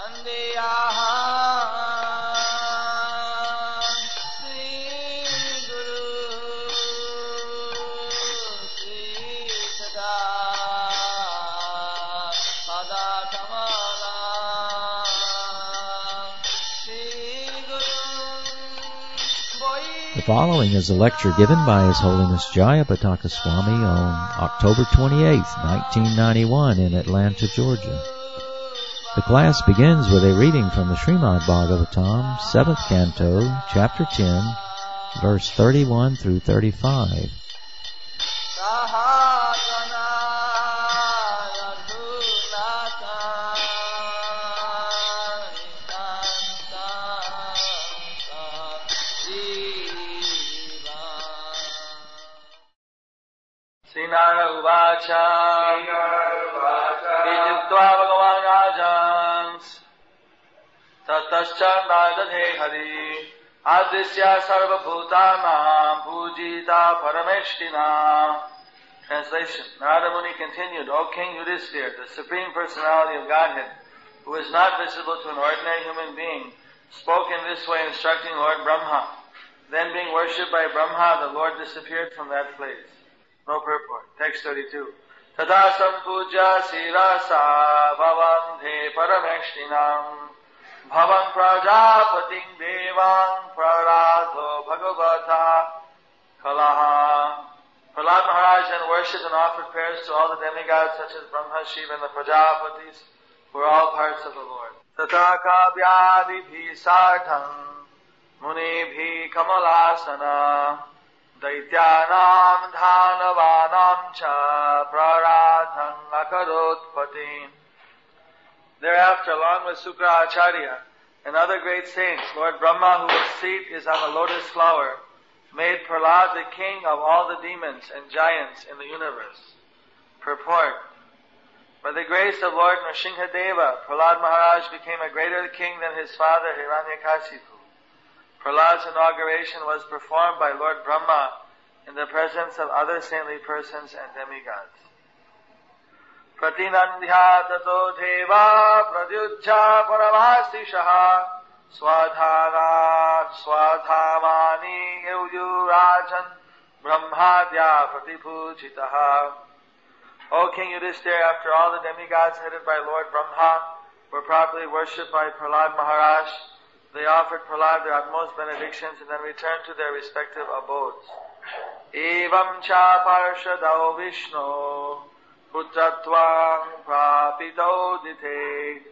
The following is a lecture given by His Holiness Jayapataka Swami on October 28, 1991 in Atlanta, Georgia. The class begins with a reading from the Srimad Bhagavatam, 7th Canto, Chapter 10, verse 31 through 35. Srinara Uvacha Vijitva Bhagavan Rajans Tatascha Nadadhe Hari Adrisya Sarva Bhutanam Pujita Parameshtina. Translation. Narada Muni continued, O King Yudhisthira, the Supreme Personality of Godhead, who is not visible to an ordinary human being, spoke in this way instructing Lord Brahma. Then being worshipped by Brahma, the Lord disappeared from that place. No purport. Text 32. Tada sampuja sirasa bhavante parameshtinam bhavan prajapating devan praradho bhagavata kalaha. Prahlad Maharaj then worshipped and offered prayers to all the demigods such as Brahma, Shiva and the Prajapatis, who are all parts of the Lord. Tata kavyadibhi sartham munibhi kamalasana Daityanam dhanavanam cha praradhan akarotpatim. Thereafter, along with Sukra Acharya and other great saints, Lord Brahma, whose seat is on the lotus flower, made Prahlad the king of all the demons and giants in the universe. Purport. By the grace of Lord Nrsimhadeva, Prahlad Maharaj became a greater king than his father Hiranyakashipu. Prahlad's inauguration was performed by Lord Brahma in the presence of other saintly persons and demigods. Pratinandhya tato deva pradyujja paramahastishaha swadhana swadhamani yudurajan brahmadya pratipujitaha. O King Yudhisthira, after all the demigods headed by Lord Brahma were properly worshipped by Prahlad Maharaj, they offered Prahlad their utmost benedictions and then returned to their respective abodes. Evam cha parshadao Vishnu putratvam prapito dite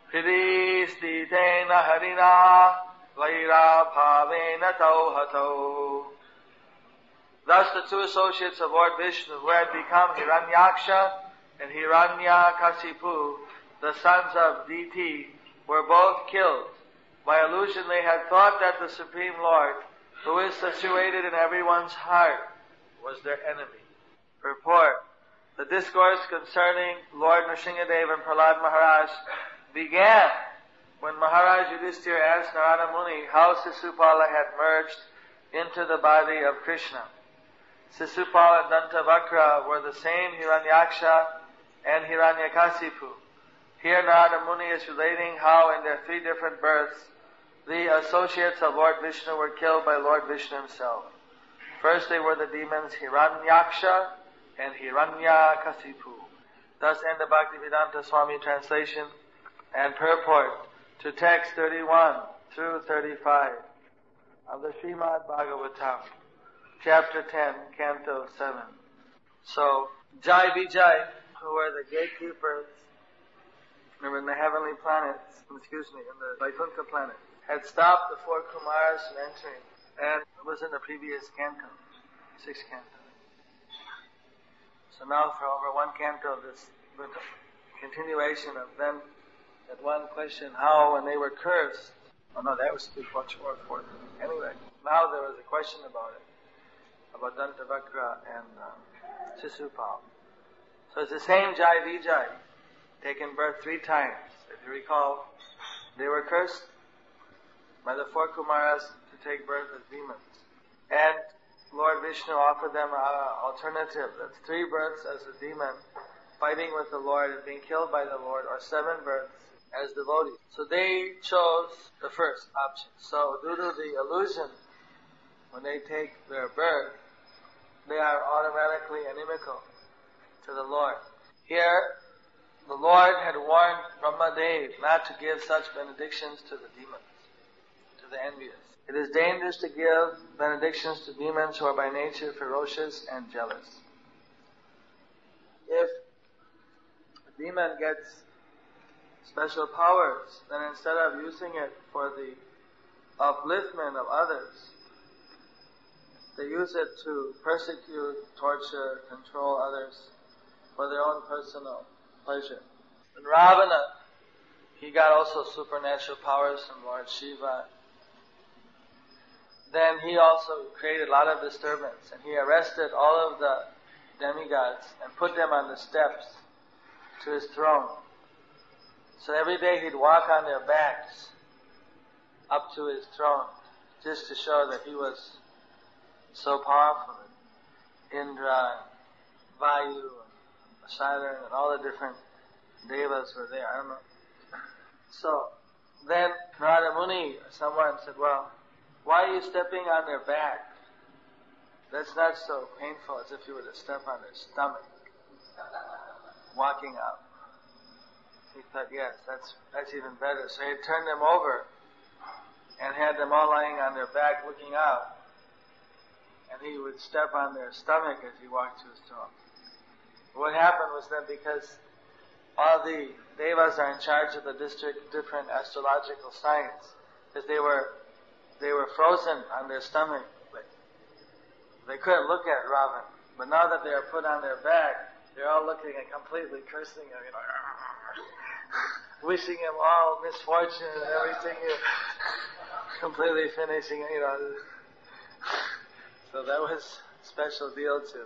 hridistitena harina vaira bhavena tauhato. Thus the two associates of Lord Vishnu, who had become Hiranyaksha and Hiranyakasipu, the sons of Diti, were both killed. By illusion they had thought that the Supreme Lord, who is situated in everyone's heart, was their enemy. Purport. The discourse concerning Lord Nrsimhadev and Prahlad Maharaj began when Maharaj Yudhisthira asked Narada Muni how Sisupala had merged into the body of Krishna. Sisupala and Dantavakra were the same Hiranyaksha and Hiranyakasipu. Here Narada Muni is relating how in their three different births the associates of Lord Vishnu were killed by Lord Vishnu himself. First they were the demons Hiranyaksha and Hiranyakasipu. Thus end the Bhaktivedanta Swami translation and purport to text 31 through 35 of the Srimad Bhagavatam, Chapter 10, Canto 7. So, Jai Vijay, who were the gatekeepers in the heavenly planets, in the Vaikuntha planet, had stopped the four Kumaras from entering, and it was in the previous canto, 6th canto. So now for over one canto, this continuation of them, that one question, how when they were cursed, oh no, that was much more important. Anyway, now there was a question about it, about Dantavakra and Sisupal. So it's the same Jai Vijay, taken birth 3 times. If you recall, they were cursed by the 4 Kumaras to take birth as demons. And Lord Vishnu offered them an alternative. That's 3 births as a demon, fighting with the Lord and being killed by the Lord, or 7 births as devotees. So they chose the first option. So due to the illusion, when they take their birth, they are automatically inimical to the Lord. Here, the Lord had warned Brahmadev not to give such benedictions to the demons, to the envious. It is dangerous to give benedictions to demons who are by nature ferocious and jealous. If a demon gets special powers, then instead of using it for the upliftment of others, they use it to persecute, torture, control others for their own personal pleasure. And Ravana, he got also supernatural powers from Lord Shiva. Then he also created a lot of disturbance, and he arrested all of the demigods and put them on the steps to his throne. So every day he'd walk on their backs up to his throne, just to show that he was so powerful. Indra, Vayu, and Saturn, and all the different devas were there. I don't know. So then Narada Muni, someone said, well, why are you stepping on their back? That's not so painful as if you were to step on their stomach, walking up. He thought, yes, that's even better. So he turned them over and had them all lying on their back looking out. And he would step on their stomach as he walked to his throne. What happened was that because all the devas are in charge of the different astrological signs, because they were frozen on their stomach. They couldn't look at Ravan. But now that they are put on their back, they're all looking and completely cursing him, wishing him all misfortune and everything, completely finishing, So that was a special deal to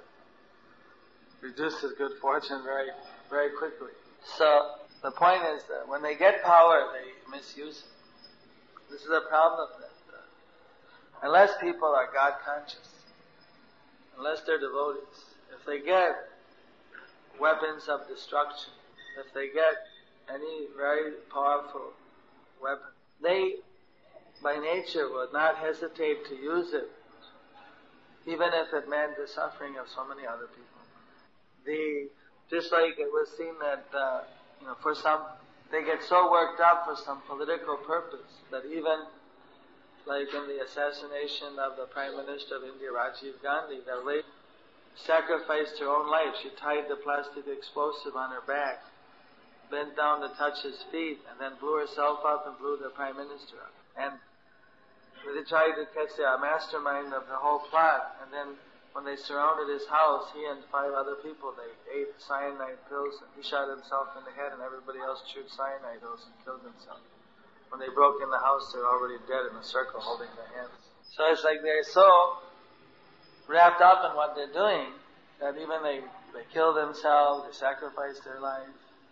reduce his good fortune very, very quickly. So the point is that when they get power, they misuse it. This is a problem that unless people are God conscious, unless they're devotees, if they get weapons of destruction, if they get any very powerful weapon, they by nature would not hesitate to use it, even if it meant the suffering of so many other people. Just like it was seen that, for some, they get so worked up for some political purpose that even like in the assassination of the Prime Minister of India, Rajiv Gandhi, that lady sacrificed her own life. She tied the plastic explosive on her back, bent down to touch his feet, and then blew herself up and blew the Prime Minister up. And they tried to catch the mastermind of the whole plot, and then when they surrounded his house, he and 5 other people, they ate cyanide pills, and he shot himself in the head, and everybody else chewed cyanide pills and killed themselves. When they broke in the house, they were already dead in a circle holding their hands. So it's like they're so wrapped up in what they're doing that even they kill themselves, they sacrifice their life.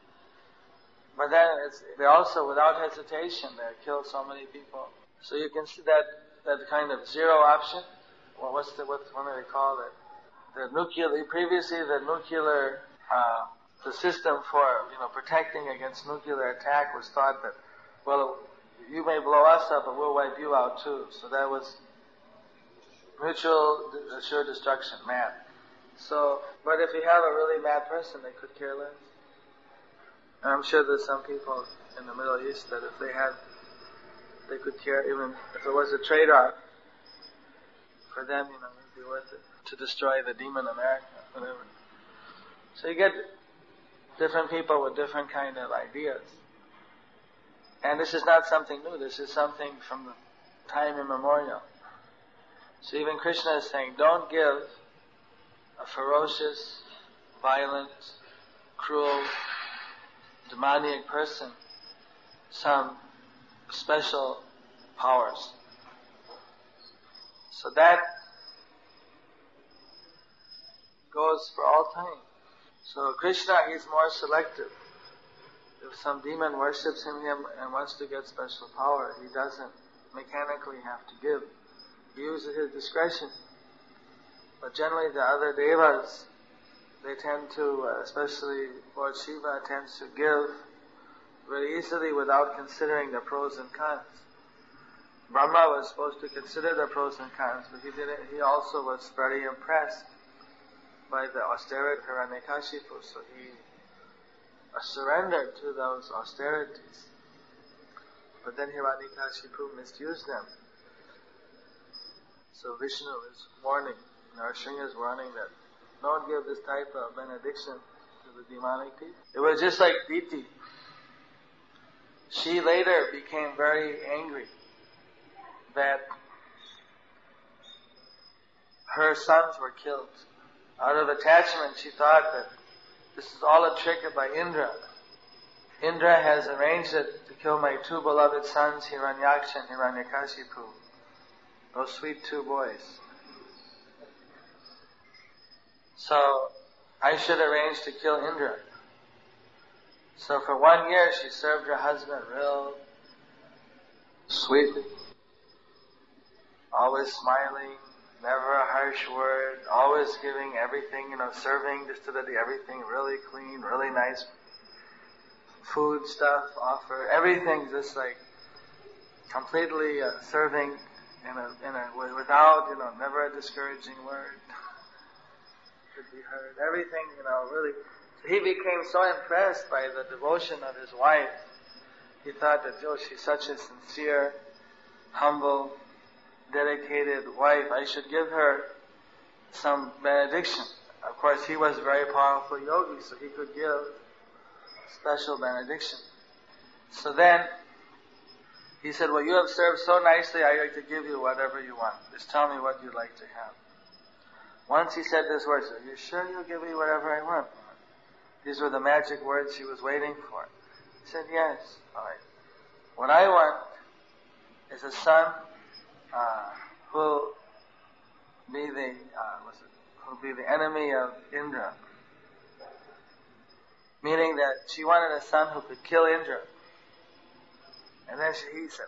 But then they also, without hesitation, they kill so many people. So you can see that kind of zero option. Well, what do they call it? Previously the nuclear, the system for, protecting against nuclear attack was thought that, well, you may blow us up, but we'll wipe you out too. So that was mutual assured destruction, mad. So, but if you have a really mad person, they could care less. And I'm sure there's some people in the Middle East that if they could care, even if it was a trade-off for them, it'd be worth it to destroy the demon America, whatever. So you get different people with different kind of ideas. And this is not something new. This is something from the time immemorial. So even Krishna is saying, don't give a ferocious, violent, cruel, demoniac person some special powers. So that goes for all time. So Krishna, he's more selective. If some demon worships him and wants to get special power, he doesn't mechanically have to give. He uses his discretion. But generally the other devas, they tend to, especially Lord Shiva, tends to give very easily without considering the pros and cons. Brahma was supposed to consider the pros and cons, but he didn't. He also was very impressed by the austerity of Hiranyakashipu, so he surrendered to those austerities. But then Hiranyakashipu misused them. So Vishnu is warning, Narasingha is warning that don't give this type of benediction to the demonic people. It was just like Diti. She later became very angry that her sons were killed. Out of attachment, she thought that this is all a trick by Indra. Indra has arranged it to kill my two beloved sons, Hiranyaksha and Hiranyakashipu. Those sweet two boys. So, I should arrange to kill Indra. So for 1 year, she served her husband real sweetly. Always smiling, never a harsh word, always giving everything, serving just to everything really clean, really nice food stuff, offer, everything just like completely serving without, never a discouraging word could be heard. Everything, really. So he became so impressed by the devotion of his wife. He thought that, she's such a sincere, humble, dedicated wife. I should give her some benediction. Of course, he was a very powerful yogi, so he could give special benediction. So then, he said, well, you have served so nicely, I'd like to give you whatever you want. Just tell me what you'd like to have. Once he said this words, are you sure you'll give me whatever I want? These were the magic words she was waiting for. He said, yes. All right. What I want is a son who'll be the enemy of Indra. Meaning that she wanted a son who could kill Indra. And then he said,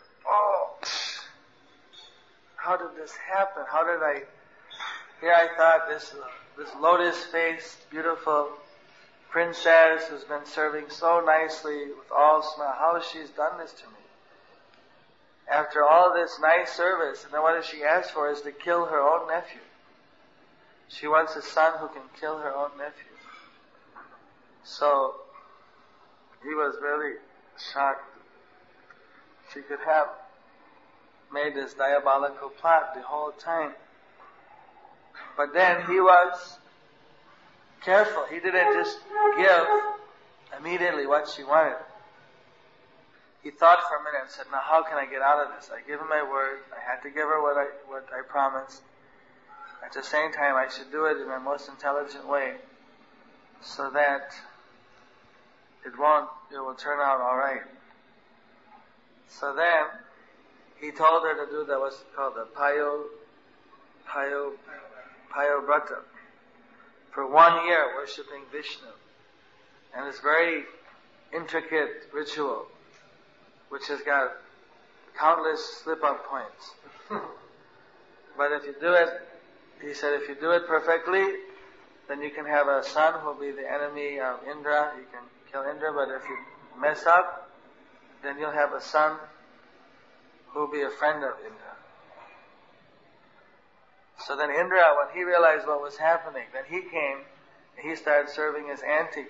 how did this happen? Here I thought this lotus-faced, beautiful princess who's been serving so nicely with all smile. How has she done this to me? After all this nice service, and then what does she ask for is to kill her own nephew. She wants a son who can kill her own nephew. So, he was really shocked. She could have made this diabolical plot the whole time. But then he was careful. He didn't just give immediately what she wanted. He thought for a minute and said, now how can I get out of this? I give her my word. I had to give her what I promised. At the same time, I should do it in the most intelligent way so that it will turn out alright. So then, he told her to do what's called the Payo Brata. For 1 year, worshipping Vishnu. And it's very intricate ritual, which has got countless slip-up points. But if you do it, he said, if you do it perfectly, then you can have a son who will be the enemy of Indra. You can kill Indra, but if you mess up, then you'll have a son who will be a friend of Indra. So then Indra, when he realized what was happening, then he came, and he started serving his auntie.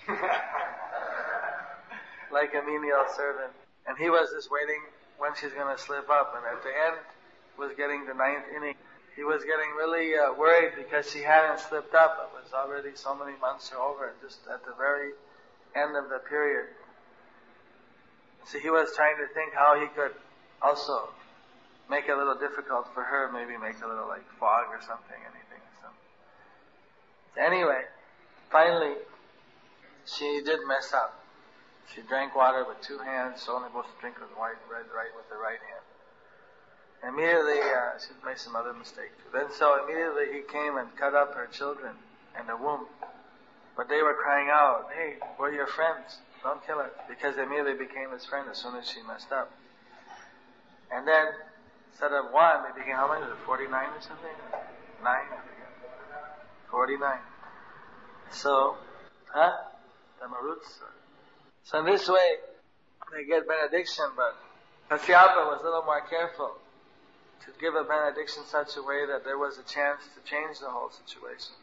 Like a menial servant. And he was just waiting when she's going to slip up. And at the end, was getting the 9th inning. He was getting really worried because she hadn't slipped up. It was already so many months are over, just at the very end of the period. So he was trying to think how he could also make it a little difficult for her, maybe make a little like fog or something, anything. So anyway, finally, she did mess up. She drank water with 2 hands, so only supposed to drink with the right hand. Immediately, she made some other mistake too. Then so immediately he came and cut up her children in the womb. But they were crying out, hey, we're your friends, don't kill her. Because they immediately became his friend as soon as she messed up. And then, instead of 1, they became, how many was it, 49 or something? 9? 49. So, the Maruts. So in this way, they get benediction, but Kasyapa was a little more careful to give a benediction such a way that there was a chance to change the whole situation.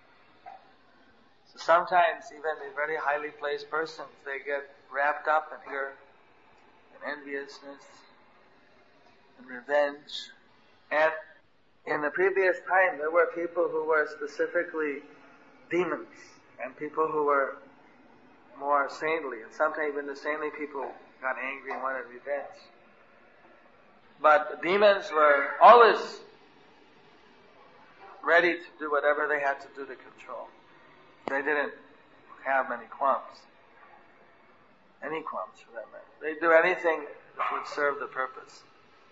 So sometimes even the very highly placed persons, they get wrapped up in anger, in enviousness, in revenge. And in the previous time, there were people who were specifically demons, and people who were more saintly, and sometimes even the saintly people got angry and wanted revenge. But the demons were always ready to do whatever they had to do to control. They didn't have many qualms. Any qualms for that matter. They'd do anything that would serve the purpose.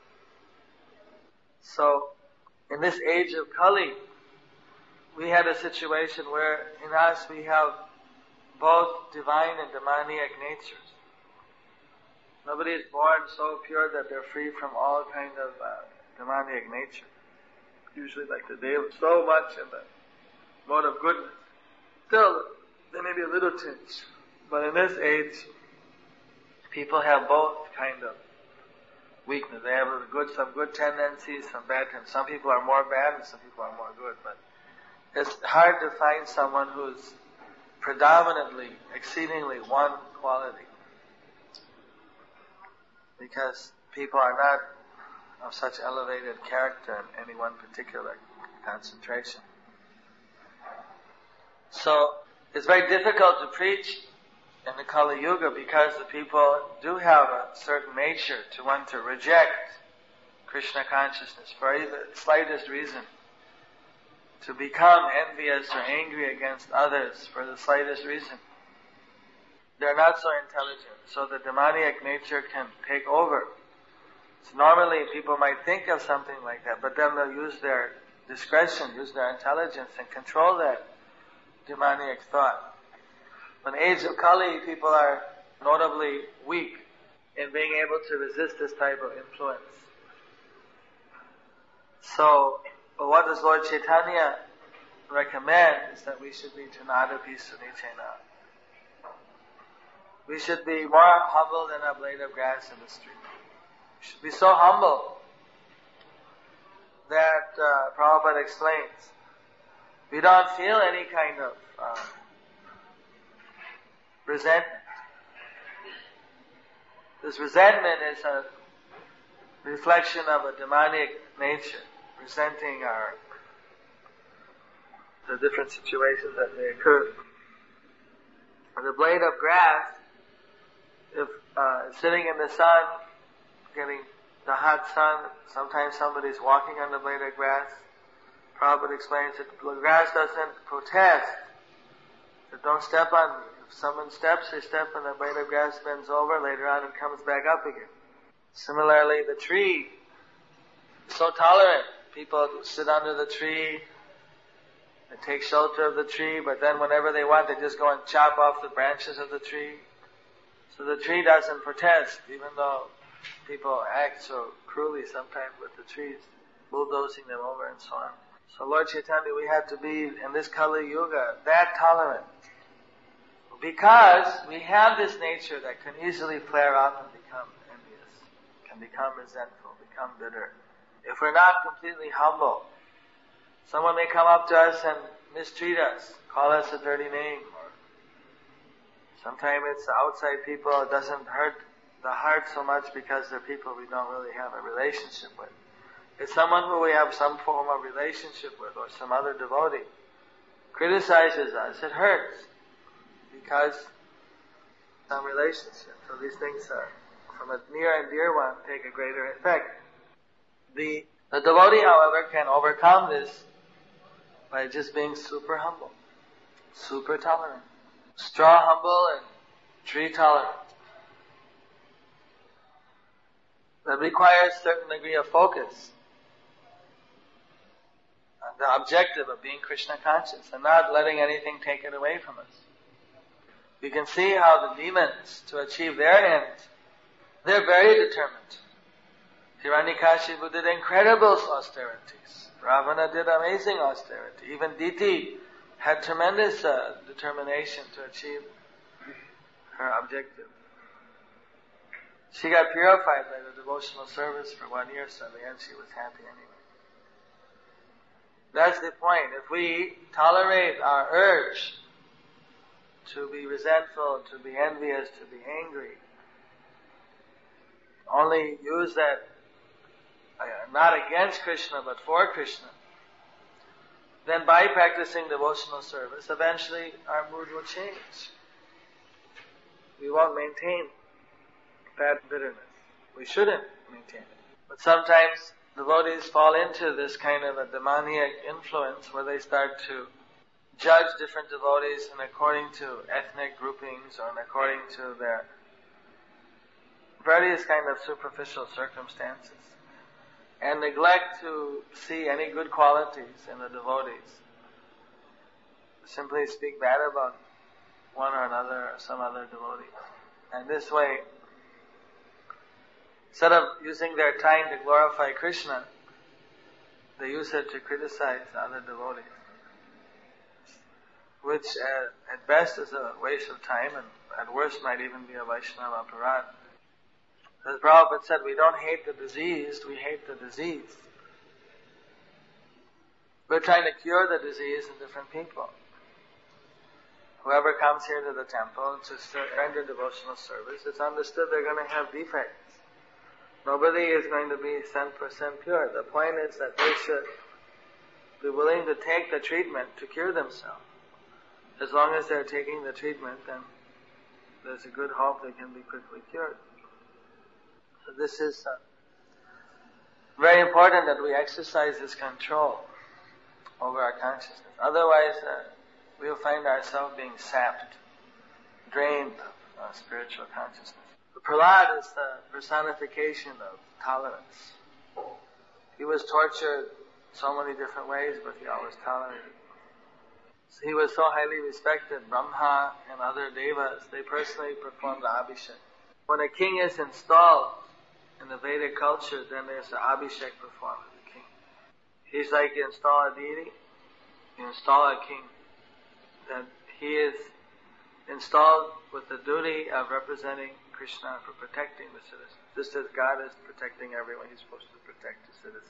So, in this age of Kali, we had a situation where in us we have both divine and demoniac natures. Nobody is born so pure that they're free from all kind of demoniac nature. Usually like they live so much in the mode of goodness. Still, there may be a little tinge. But in this age, people have both kind of weakness. They have some good tendencies, some bad tendencies. Some people are more bad and some people are more good. But it's hard to find someone who's predominantly, exceedingly one quality. Because people are not of such elevated character in any one particular concentration. So, it's very difficult to preach in the Kali Yuga because the people do have a certain nature to want to reject Krishna consciousness for even the slightest reason. To become envious or angry against others for the slightest reason. They're not so intelligent, so the demoniac nature can take over. So normally people might think of something like that, but then they'll use their discretion, use their intelligence and control that demoniac thought. In the age of Kali, people are notably weak in being able to resist this type of influence. So, but what does Lord Chaitanya recommend is that we should be Janadapi Sunichena. We should be more humble than a blade of grass in the street. We should be so humble that Prabhupada explains, we don't feel any kind of resentment. This resentment is a reflection of a demonic nature, resenting the different situations that may occur. The blade of grass, if sitting in the sun, getting the hot sun, sometimes somebody's walking on the blade of grass. Prabhupada explains that the grass doesn't protest. So don't step on. If someone steps, they step and the blade of grass bends over, later on it comes back up again. Similarly, the tree is so tolerant. People sit under the tree, they take shelter of the tree, but then whenever they want, they just go and chop off the branches of the tree. So the tree doesn't protest, even though people act so cruelly sometimes with the trees, bulldozing them over and so on. So Lord Chaitanya, we have to be, in this Kali Yuga, that tolerant. Because we have this nature that can easily flare up and become envious, can become resentful, become bitter. If we're not completely humble, someone may come up to us and mistreat us, call us a dirty name, or sometimes it's outside people. It doesn't hurt the heart so much because they're people we don't really have a relationship with. It's someone who we have some form of relationship with, or some other devotee criticizes us. It hurts because some relationship. So these things are, from a near and dear one, take a greater effect. The devotee, however, can overcome this by just being super humble, super tolerant, straw humble and tree tolerant. That requires a certain degree of focus on the objective of being Krishna conscious and not letting anything take it away from us. You can see how the demons, to achieve their end, they're very determined. Hiranyakashipu did incredible austerities. Ravana did amazing austerity. Even Diti had tremendous determination to achieve her objective. She got purified by the devotional service for 1 year, so in the end she was happy anyway. That's the point. If we tolerate our urge to be resentful, to be envious, to be angry, only use that not against Krishna but for Krishna, then by practicing devotional service, eventually our mood will change. We won't maintain that bitterness. We shouldn't maintain it. But sometimes devotees fall into this kind of a demoniac influence where they start to judge different devotees and according to ethnic groupings or according to their various kind of superficial circumstances, and neglect to see any good qualities in the devotees. Simply speak bad about one or another or some other devotee. And this way, instead of using their time to glorify Krishna, they use it to criticize other devotees, which at best is a waste of time and at worst might even be a Vaishnava aparad. As Prabhupada said, we don't hate the diseased, we hate the disease. We're trying to cure the disease in different people. Whoever comes here to the temple to render devotional service, it's understood they're going to have defects. Nobody is going to be 100% pure. The point is that they should be willing to take the treatment to cure themselves. As long as they're taking the treatment, then there's a good hope they can be quickly cured. So this is very important that we exercise this control over our consciousness. Otherwise, we'll find ourselves being sapped, drained of spiritual consciousness. The Prahlad is the personification of tolerance. He was tortured so many different ways, but he always tolerated. So he was so highly respected. Brahma and other devas, they personally performed the abhishek. When a king is installed in the Vedic culture, then there's the abhishek performed with the king. He's like you install a deity, you install a king. Then he is installed with the duty of representing Krishna for protecting the citizens. Just as God is protecting everyone, he's supposed to protect the citizens.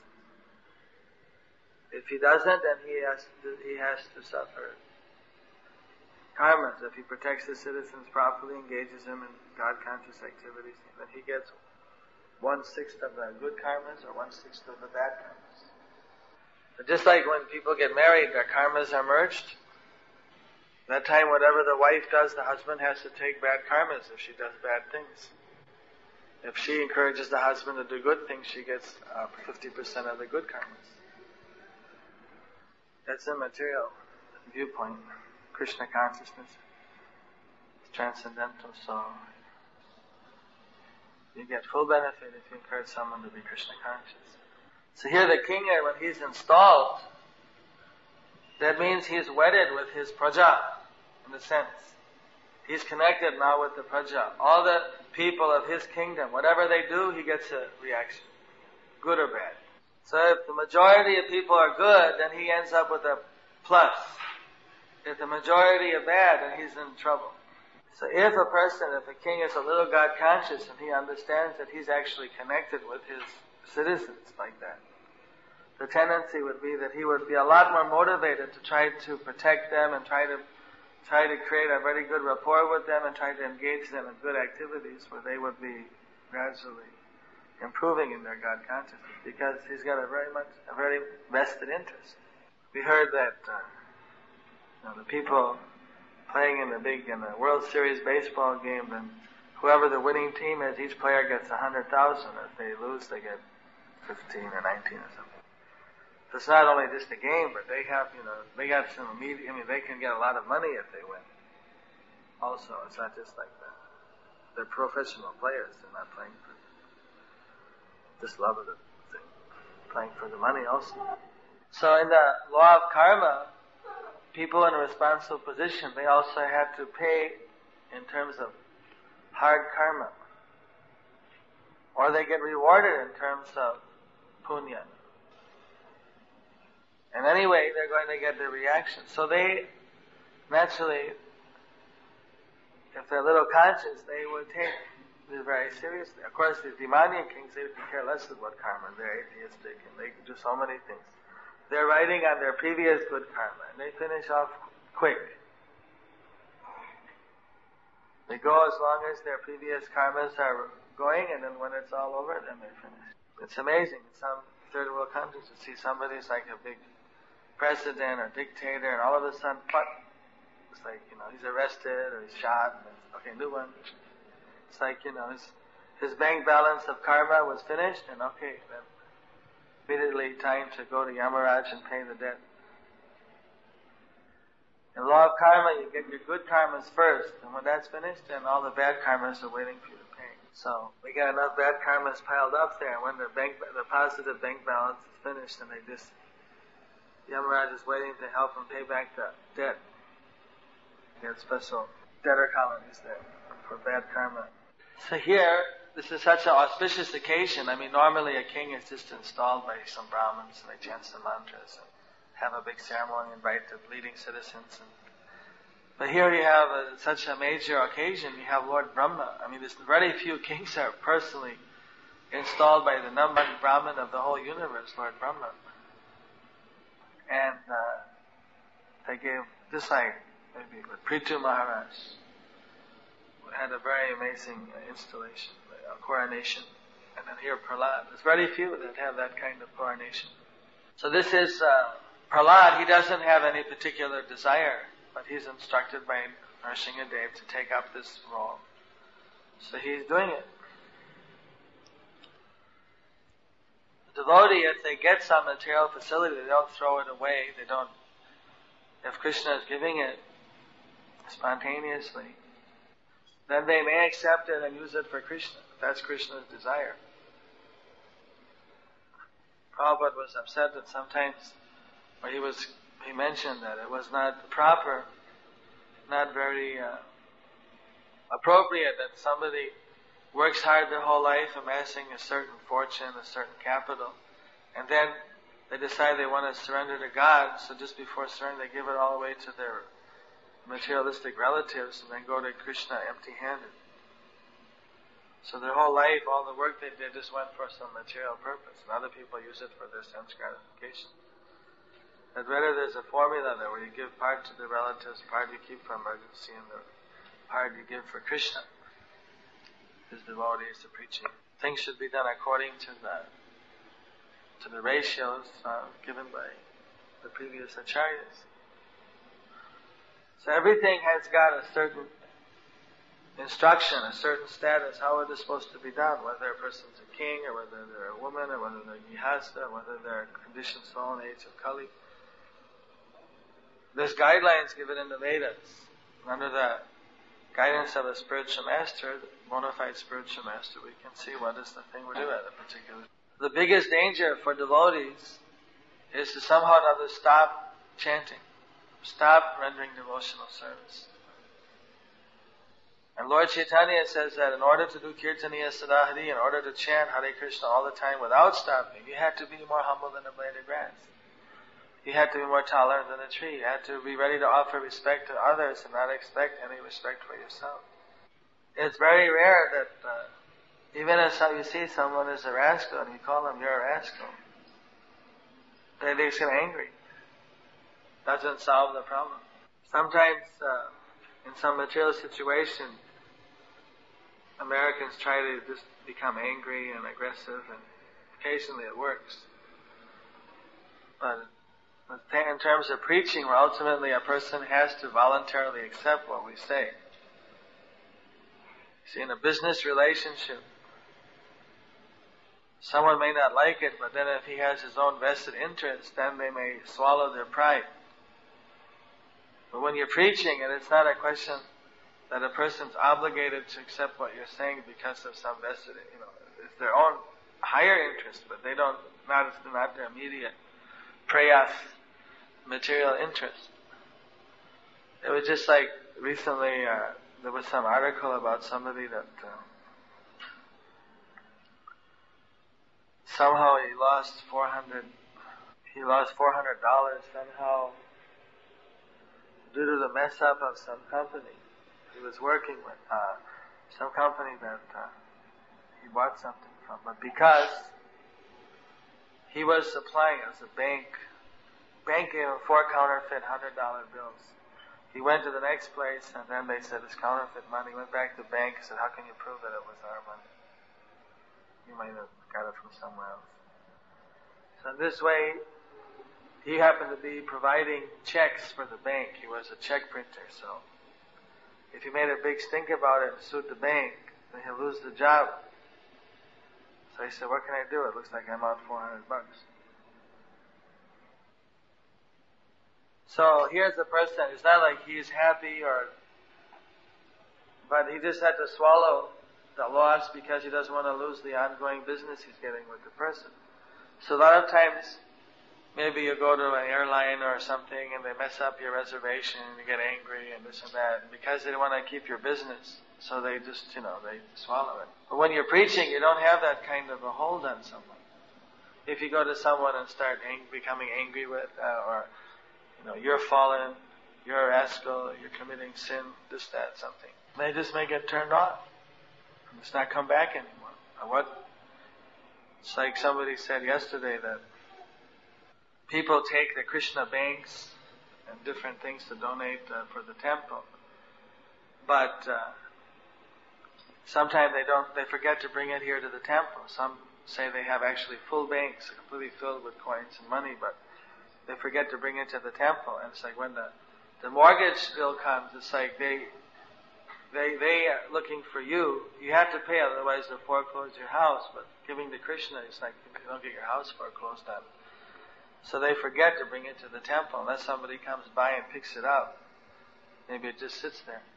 If he doesn't, then he has to suffer karmas. If he protects the citizens properly, engages them in God-conscious activities, then he gets 1/6 of the good karmas or 1/6 of the bad karmas. But just like when people get married, their karmas are merged. That time, whatever the wife does, the husband has to take bad karmas if she does bad things. If she encourages the husband to do good things, she gets 50% of the good karmas. That's a material viewpoint. Krishna consciousness is transcendental, so you get full benefit if you encourage someone to be Krishna conscious. So here the king, when he's installed, that means he's wedded with his praja, in a sense. He's connected now with the praja. All the people of his kingdom, whatever they do, he gets a reaction, good or bad. So if the majority of people are good, then he ends up with a plus. If the majority are bad, then he's in trouble. So if a king is a little God conscious and he understands that he's actually connected with his citizens like that, the tendency would be that he would be a lot more motivated to try to protect them and try to create a very good rapport with them and try to engage them in good activities where they would be gradually improving in their God consciousness, because he's got a very vested interest. We heard that the people playing in the World Series baseball game, then whoever the winning team is, each player gets 100,000. If they lose, they get 15 or 19 or something. So it's not only just a game, but they have, they got some immediate, they can get a lot of money if they win. Also, it's not just like that. They're professional players. They're not playing for just love of the thing. Playing for the money also. So in the law of karma, people in a responsible position, they also have to pay in terms of hard karma. Or they get rewarded in terms of punya. And anyway, they're going to get the reaction. So they, naturally, if they're a little conscious, they would take They're very seriously. Of course, the Demonian kings, they care less about karma. They're atheistic and they can do so many things. They're riding on their previous good karma and they finish off quick. They go as long as their previous karmas are going, and then when it's all over, then they're finished. It's amazing. In some third world countries, you see somebody's like a big president or dictator, and all of a sudden, it's like, he's arrested or he's shot, and okay, new one. It's like, his bank balance of karma was finished, and okay, then immediately time to go to Yamaraj and pay the debt. In the law of karma, you get your good karmas first, and when that's finished, then all the bad karmas are waiting for you to pay. So we got enough bad karmas piled up there, and when the positive bank balance is finished, and Yamaraj is waiting to help them pay back the debt. They have special debtor colonies there for bad karma. So here, this is such an auspicious occasion. I mean, normally a king is just installed by some Brahmins, and they chant some mantras and have a big ceremony, invite the leading citizens. But here you have such a major occasion. You have Lord Brahma. I mean, there's very few kings are personally installed by the number one Brahmin of the whole universe, Lord Brahma. And they gave, just like maybe with Prithu Maharaj, had a very amazing installation, a coronation. And then here Prahlad. There's very few that have that kind of coronation. So this is Prahlad. He doesn't have any particular desire, but he's instructed by Nrsimhadev to take up this role. So he's doing it. The devotee, if they get some material facility, they don't throw it away. They don't. If Krishna is giving it spontaneously, then they may accept it and use it for Krishna. That's Krishna's desire. Prabhupada was upset that sometimes, or he mentioned that it was not proper, not very appropriate that somebody works hard their whole life amassing a certain fortune, a certain capital, and then they decide they want to surrender to God, so just before surrender they give it all away to their materialistic relatives and then go to Krishna empty-handed. So their whole life, all the work they did just went for some material purpose, and other people use it for their sense gratification. But rather there's a formula there where you give part to the relatives, part you keep for emergency, and the part you give for Krishna. His devotees to preaching. Things should be done according to the ratios given by the previous acharyas. So everything has got a certain instruction, a certain status, how it is supposed to be done, whether a person's a king, or whether they're a woman, or whether they're gihasta, or whether they're conditioned soul in the age of Kali. There's guidelines given in the Vedas. Under the guidance of a spiritual master, the bona fide spiritual master, we can see what is the thing we do at a particular. The biggest danger for devotees is to somehow or other stop chanting, stop rendering devotional service. And Lord Chaitanya says that in order to do Kirtaniya Sadahari, in order to chant Hare Krishna all the time without stopping, you had to be more humble than a blade of grass. You had to be more tolerant than a tree. You had to be ready to offer respect to others and not expect any respect for yourself. It's very rare that even if you see someone as a rascal and you call them, you're a rascal, they get angry. Doesn't solve the problem. Sometimes in some material situation, Americans try to just become angry and aggressive, and occasionally it works. But in terms of preaching, where ultimately a person has to voluntarily accept what we say. See, in a business relationship, someone may not like it, but then if he has his own vested interest, then they may swallow their pride. But when you're preaching, and it's not a question that a person's obligated to accept what you're saying because of some vested, it's their own higher interest, but they don't, not their immediate prayas, material interest. It was just like recently, there was some article about somebody that somehow he lost $400 somehow due to the mess up of some company he was working with. some company that he bought something from, but because he was supplying as a bank gave him 4 counterfeit $100 bills. He went to the next place, and then they said it's counterfeit money. He went back to the bank and said, how can you prove that it was our money? You might have got it from somewhere else. So in this way, he happened to be providing checks for the bank. He was a check printer, so if he made a big stink about it and sued the bank, then he'll lose the job. So he said, what can I do? It looks like I'm out $400. So here's the person. It's not like he's happy but he just had to swallow the loss because he doesn't want to lose the ongoing business he's getting with the person. So a lot of times, maybe you go to an airline or something and they mess up your reservation and you get angry and this and that. And because they want to keep your business, so they just, they swallow it. But when you're preaching, you don't have that kind of a hold on someone. If you go to someone and start becoming angry with, or you're fallen, you're rascal, you're committing sin, this, that, something. They just may get turned off. And it's not come back anymore. It's like somebody said yesterday that people take the Krishna banks and different things to donate for the temple. But sometimes they forget to bring it here to the temple. Some say they have actually full banks, completely filled with coins and money, but they forget to bring it to the temple. And it's like when the mortgage bill comes, it's like they are looking for you. You have to pay, otherwise they'll foreclose your house. But giving to Krishna, it's like you don't get your house foreclosed on. So they forget to bring it to the temple unless somebody comes by and picks it up. Maybe it just sits there.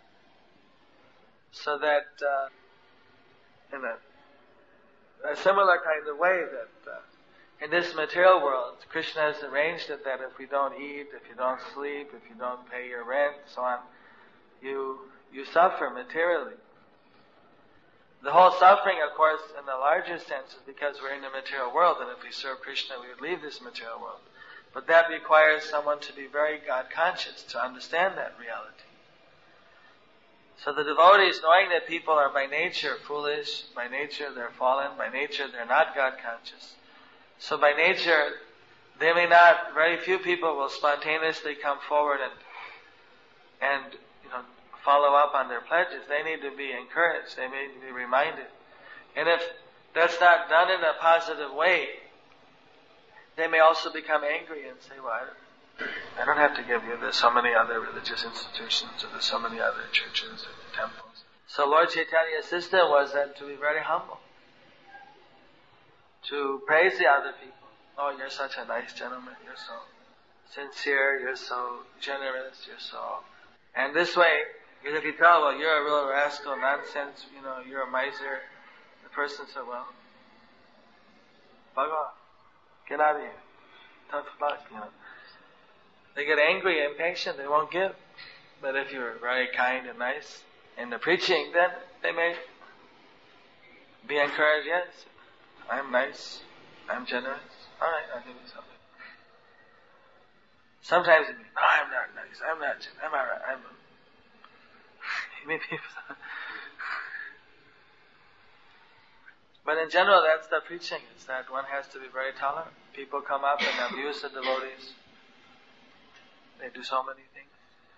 So that in a similar kind of way that in this material world, Krishna has arranged it that if we don't eat, if you don't sleep, if you don't pay your rent, so on, you suffer materially. The whole suffering, of course, in the larger sense is because we're in the material world, and if we serve Krishna, we would leave this material world. But that requires someone to be very God-conscious to understand that reality. So the devotees, knowing that people are by nature foolish, by nature they're fallen, by nature they're not God-conscious. So by nature, very few people will spontaneously come forward and follow up on their pledges. They need to be encouraged. They need to be reminded. And if that's not done in a positive way, they may also become angry and say, well, I don't have to give you. There's so many other religious institutions, or there's so many other churches and temples. So Lord Chaitanya's system was then to be very humble, to praise the other people. Oh, you're such a nice gentleman. You're so sincere. You're so generous. You're so... And this way, if you tell, well, you're a real rascal, nonsense, you're a miser, the person said, well, bug off. Get out of here. Tough luck, They get angry, impatient, they won't give. But if you're very kind and nice in the preaching, then they may be encouraged, yes, I'm nice, I'm generous, alright, I'll give you something. Sometimes you mean, no, I'm not nice, I'm not generous, I'm alright, But in general, that's the preaching, is that one has to be very tolerant. People come up and abuse the devotees. They do so many things.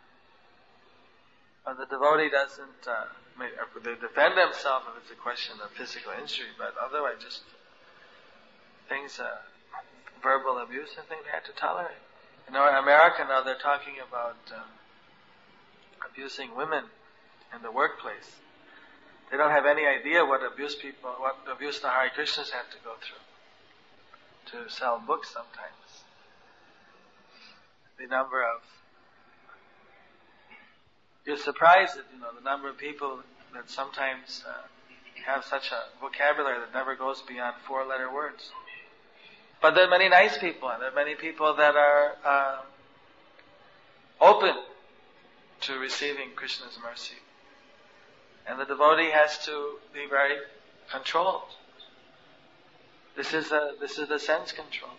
But the devotee doesn't, they defend themselves if it's a question of physical injury, but otherwise just things, verbal abuse and things they have to tolerate. In America now they're talking about abusing women in the workplace. They don't have any idea what abuse the Hare Krishnas have to go through to sell books sometimes. The number of... You're surprised at, the number of people that sometimes have such a vocabulary that never goes beyond 4-letter words. But there are many nice people, and there are many people that are open to receiving Krishna's mercy. And the devotee has to be very controlled. This is the sense control.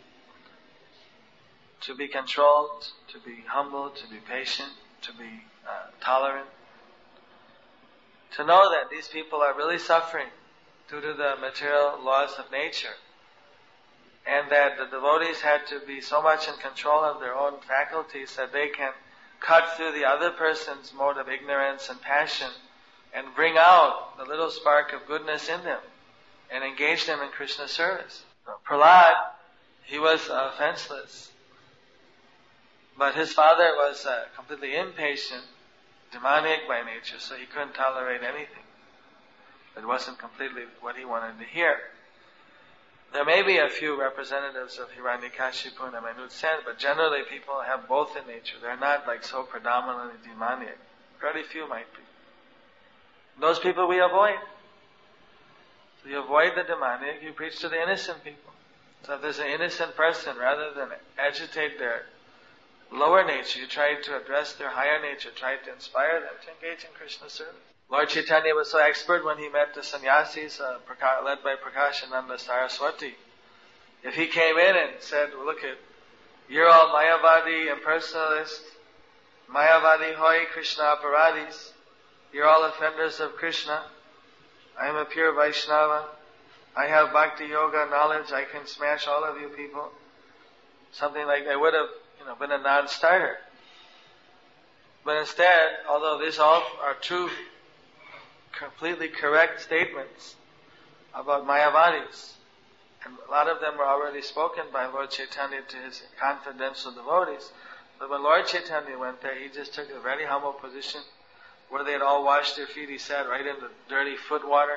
To be controlled, to be humble, to be patient, to be tolerant. to know that these people are really suffering due to the material laws of nature, and that the devotees had to be so much in control of their own faculties that they can cut through the other person's mode of ignorance and passion and bring out the little spark of goodness in them and engage them in Krishna service. Prahlad, he was offenseless, but his father was completely impatient, demoniac by nature, so he couldn't tolerate anything. It wasn't completely what he wanted to hear. There may be a few representatives of Hiranyakashipu and Manutsen, but generally people have both in nature. They're not like so predominantly demoniac. Very few might be. Those people we avoid. So you avoid the demoniac, you preach to the innocent people. So if there's an innocent person, rather than agitate their lower nature, you try to address their higher nature, try to inspire them to engage in Krishna service. Lord Chaitanya was so expert when he met the sannyasis led by Prakashananda Saraswati. If he came in and said, well, look at, you're all Mayavadi impersonalists, Mayavadi hoi Krishna aparadis, you're all offenders of Krishna, I am a pure Vaishnava, I have bhakti yoga knowledge, I can smash all of you people. Something like that would have been a non-starter. But instead, although these all are true, completely correct statements about Mayavadis, and a lot of them were already spoken by Lord Chaitanya to his confidential devotees, but when Lord Chaitanya went there, he just took a very humble position where they had all washed their feet. He sat right in the dirty foot water.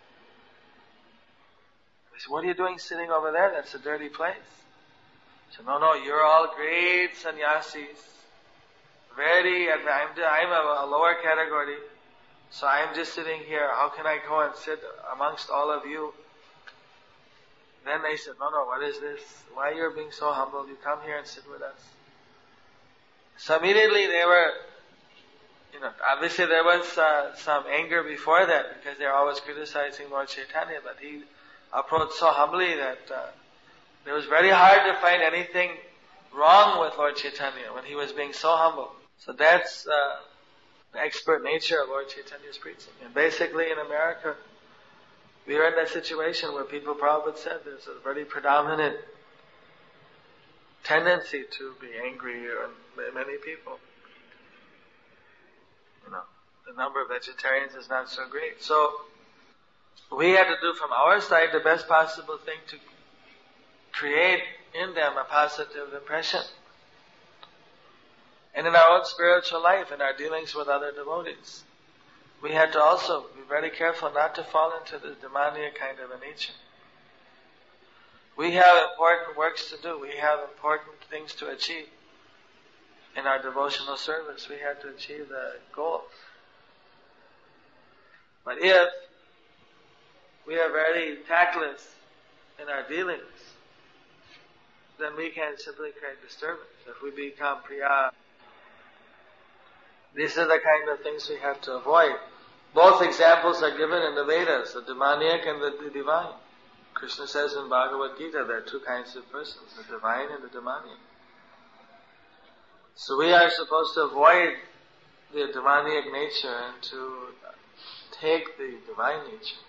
He said, what are you doing sitting over there? That's a dirty place. He said, no, you're all great sannyasis. I'm a lower category. So I'm just sitting here. How can I go and sit amongst all of you? Then they said, no, what is this? Why you're being so humble? You come here and sit with us. So immediately they were, obviously there was some anger before that because they were always criticizing Lord Chaitanya, but he approached so humbly that it was very hard to find anything wrong with Lord Chaitanya when he was being so humble. So that's the expert nature of Lord Chaitanya's preaching. And basically in America, we are in that situation where people Prabhupada said there's a very predominant tendency to be angry in many people. The number of vegetarians is not so great. So we had to do from our side the best possible thing to create in them a positive impression. And in our own spiritual life, in our dealings with other devotees, we had to also be very careful not to fall into the demoniac kind of a nature. We have important works to do. We have important things to achieve in our devotional service. We had to achieve the goals. But if we are very tactless in our dealings, then we can simply create disturbance. If we become priya, these are the kind of things we have to avoid. Both examples are given in the Vedas, the demoniac and the divine. Krishna says in Bhagavad Gita there are two kinds of persons, the divine and the demoniac. So we are supposed to avoid the demoniac nature and to take the divine nature.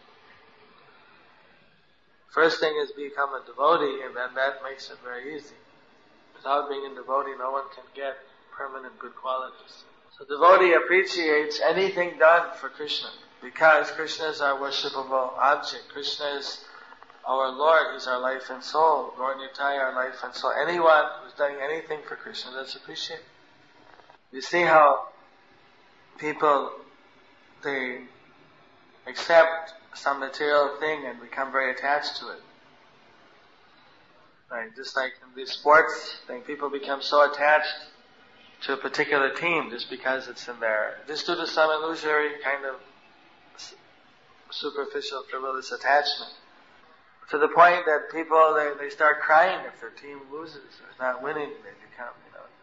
First thing is become a devotee, and then that makes it very easy. Without being a devotee, no one can get permanent good qualities. So devotee appreciates anything done for Krishna, because Krishna is our worshipable object. Krishna is our Lord, He's our life and soul. Lord Nitai, our life and soul. Anyone who's doing anything for Krishna, let's appreciate. You see how people, they accept some material thing and become very attached to it. Right? Just like in the sports thing, people become so attached to a particular team just because it's in there, just due to some illusory kind of superficial, frivolous attachment. To the point that people, they start crying if their team loses or is not winning. They become,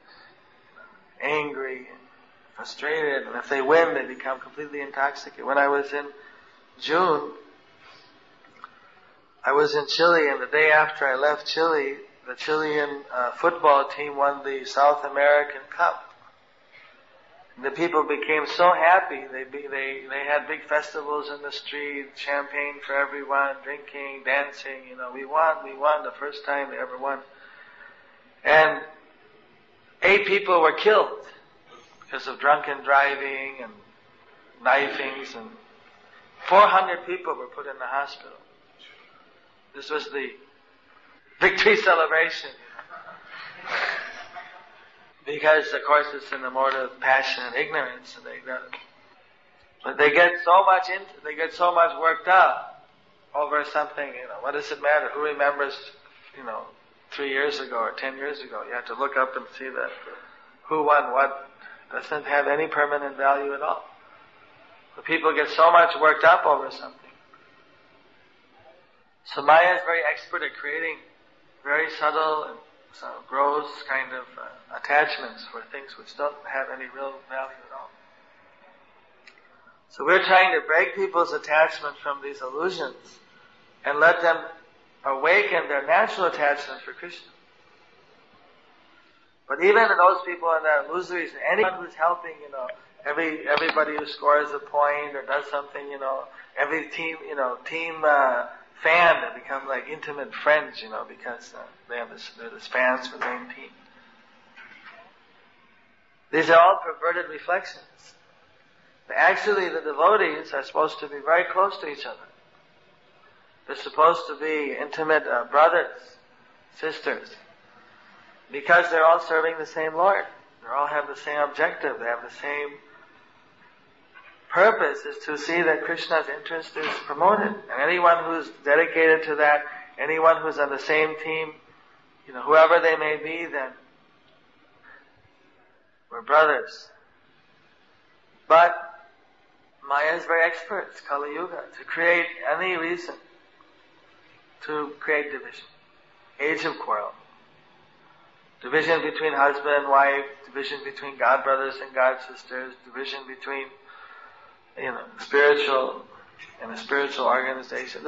angry and frustrated. And if they win, they become completely intoxicated. When I was in June, I was in Chile, and the day after I left Chile, the Chilean football team won the South American Cup. The people became so happy. They had big festivals in the street, champagne for everyone, drinking, dancing. We won the first time they ever won. And 8 people were killed because of drunken driving and knifings, and 400 people were put in the hospital. This was the victory celebration. Because, of course, it's in the mode of passion and ignorance, and but they get so much worked up over something. What does it matter? Who remembers, 3 years ago or 10 years ago? You have to look up and see that who won what doesn't have any permanent value at all. The people get so much worked up over something. So Maya is very expert at creating very subtle and gross kind of attachments for things which don't have any real value at all. So we're trying to break people's attachment from these illusions and let them awaken their natural attachment for Krishna. But even those people in their illusories, anyone who's helping, everybody who scores a point or does something, every team, fan, they become like intimate friends, because they're this fans for the same team. These are all perverted reflections. But actually, the devotees are supposed to be very close to each other. They're supposed to be intimate brothers, sisters, because they're all serving the same Lord. They all have the same objective. They have the same purpose, is to see that Krishna's interest is promoted. And anyone who's dedicated to that, anyone who's on the same team, whoever they may be, then we're brothers. But Maya is very expert, it's Kali Yuga, to create any reason to create division. Age of quarrel. Division between husband and wife, division between God brothers and God sisters, division between spiritual and a spiritual organization.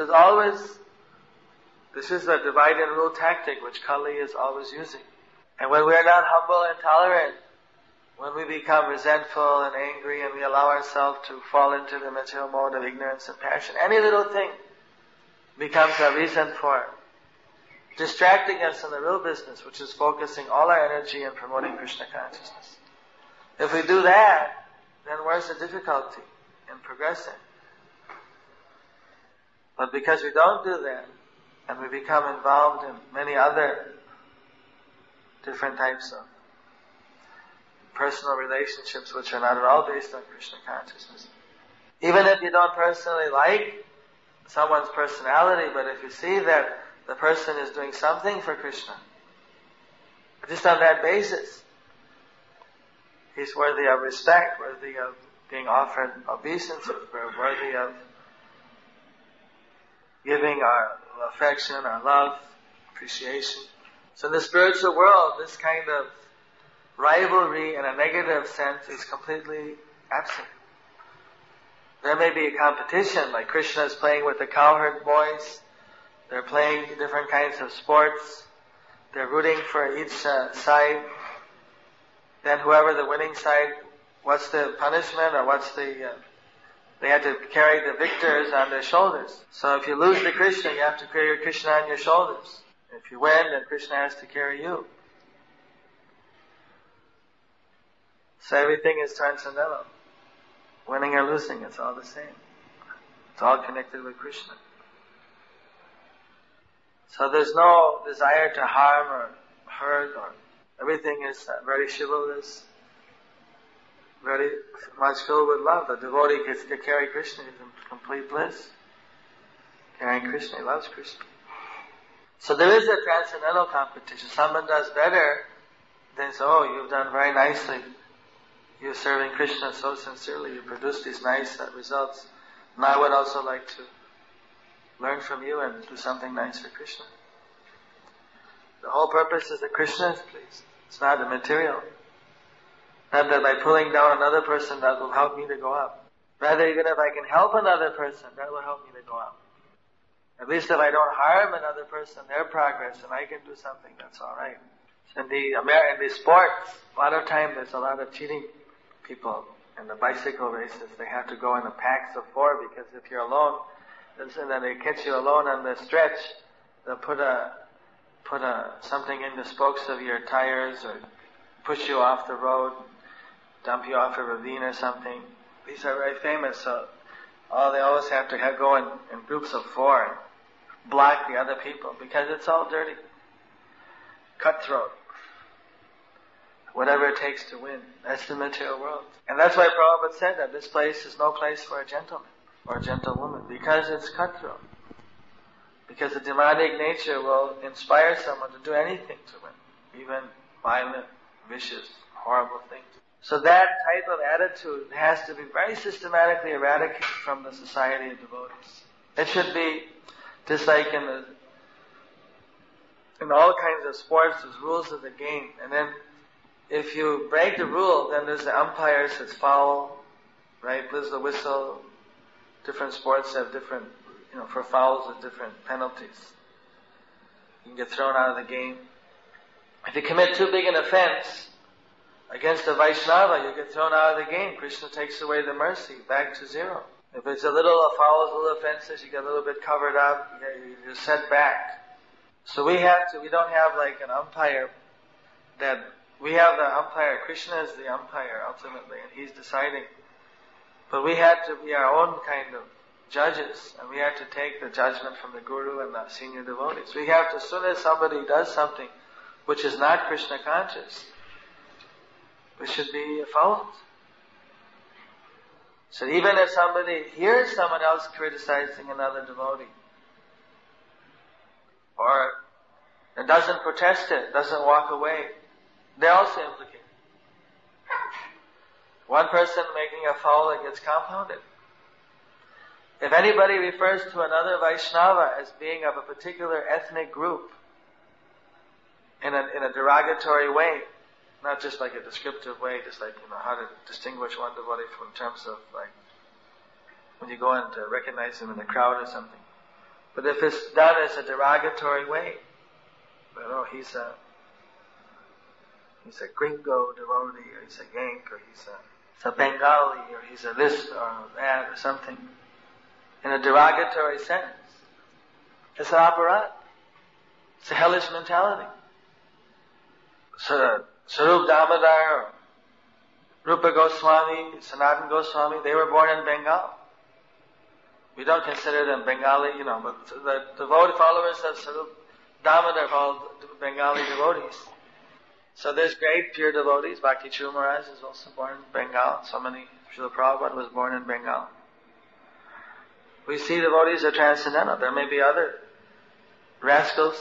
This is a divide and rule tactic which Kali is always using. And when we are not humble and tolerant, when we become resentful and angry and we allow ourselves to fall into the material mode of ignorance and passion, any little thing becomes a reason for distracting us in the real business, which is focusing all our energy in promoting Krishna consciousness. If we do that, then where's the difficulty in progressing? But because we don't do that, and we become involved in many other different types of personal relationships which are not at all based on Krishna consciousness. Even if you don't personally like someone's personality, but if you see that the person is doing something for Krishna, just on that basis, he's worthy of respect, worthy of being offered obeisance, worthy of giving our affection, our love, appreciation. So in the spiritual world, this kind of rivalry in a negative sense is completely absent. There may be a competition, like Krishna is playing with the cowherd boys. They're playing different kinds of sports. They're rooting for each side. Then whoever the winning side, what's the punishment, or they had to carry the victors on their shoulders. So if you lose to Krishna, you have to carry Krishna on your shoulders. If you win, then Krishna has to carry you. So everything is transcendental. Winning or losing, it's all the same. It's all connected with Krishna. So there's no desire to harm or hurt, or everything is very chivalrous, very much filled with love. The devotee gets to carry Krishna in complete bliss. Carrying Krishna, he loves Krishna. So there is a transcendental competition. Someone does better, then say, oh, you've done very nicely. You're serving Krishna so sincerely. You produce these nice results. And I would also like to learn from you and do something nice for Krishna. The whole purpose is that Krishna is pleased. It's not the material. Not that by pulling down another person that will help me to go up. Rather, even if I can help another person, that will help me to go up. At least if I don't harm another person, their progress, and I can do something, that's alright. In the sports, a lot of times there's a lot of cheating. people in the bicycle races, they have to go in the packs of 4, because if you're alone, then they catch you alone on the stretch, they'll put something in the spokes of your tires, or push you off the road, dump you off a ravine or something. These are very famous, so they always have to go in groups of 4 and block the other people, because it's all dirty. Cutthroat. Whatever it takes to win. That's the material world. And that's why Prabhupada said that this place is no place for a gentleman or a gentlewoman, because it's cutthroat. Because the demonic nature will inspire someone to do anything to win, even violent, vicious, horrible things. So that type of attitude has to be very systematically eradicated from the society of devotees. It should be just like in all kinds of sports, there's rules of the game. And then if you break the rule, then there's the umpire says foul, right? Blows the whistle. Different sports have different, for fouls there's different penalties. You can get thrown out of the game. If you commit too big an offense against a Vaishnava, you get thrown out of the game. Krishna takes away the mercy, back to 0. If it's a fouls, little offenses, you get a little bit covered up, you're sent back. So we don't have like an umpire we have the umpire. Krishna is the umpire ultimately, and he's deciding. But we had to be our own kind of judges, and we had to take the judgment from the Guru and the senior devotees. We have to, as soon as somebody does something which is not Krishna conscious, we should be followed. So even if somebody hears someone else criticizing another devotee, and doesn't protest it, doesn't walk away, they're also implicated. One person making a foul that gets compounded. If anybody refers to another Vaishnava as being of a particular ethnic group in a derogatory way, not just like a descriptive way, just like, how to distinguish one devotee from terms of like, when you go in to recognize him in the crowd or something. But if it's done as a derogatory way, he's a gringo devotee, or he's a Yank, or he's a Bengali, or he's a this or that or something, in a derogatory sentence, it's an aparat. It's a hellish mentality. So Sarup Damodar, or Rupa Goswami, Sanatan Goswami, they were born in Bengal. We don't consider them Bengali, but the devotee followers of Sarup Damodar called Bengali devotees. So there's great pure devotees. Bhakti Churu Maharaj is also born in Bengal. Srila Prabhupada was born in Bengal. We see devotees are transcendental. There may be other rascals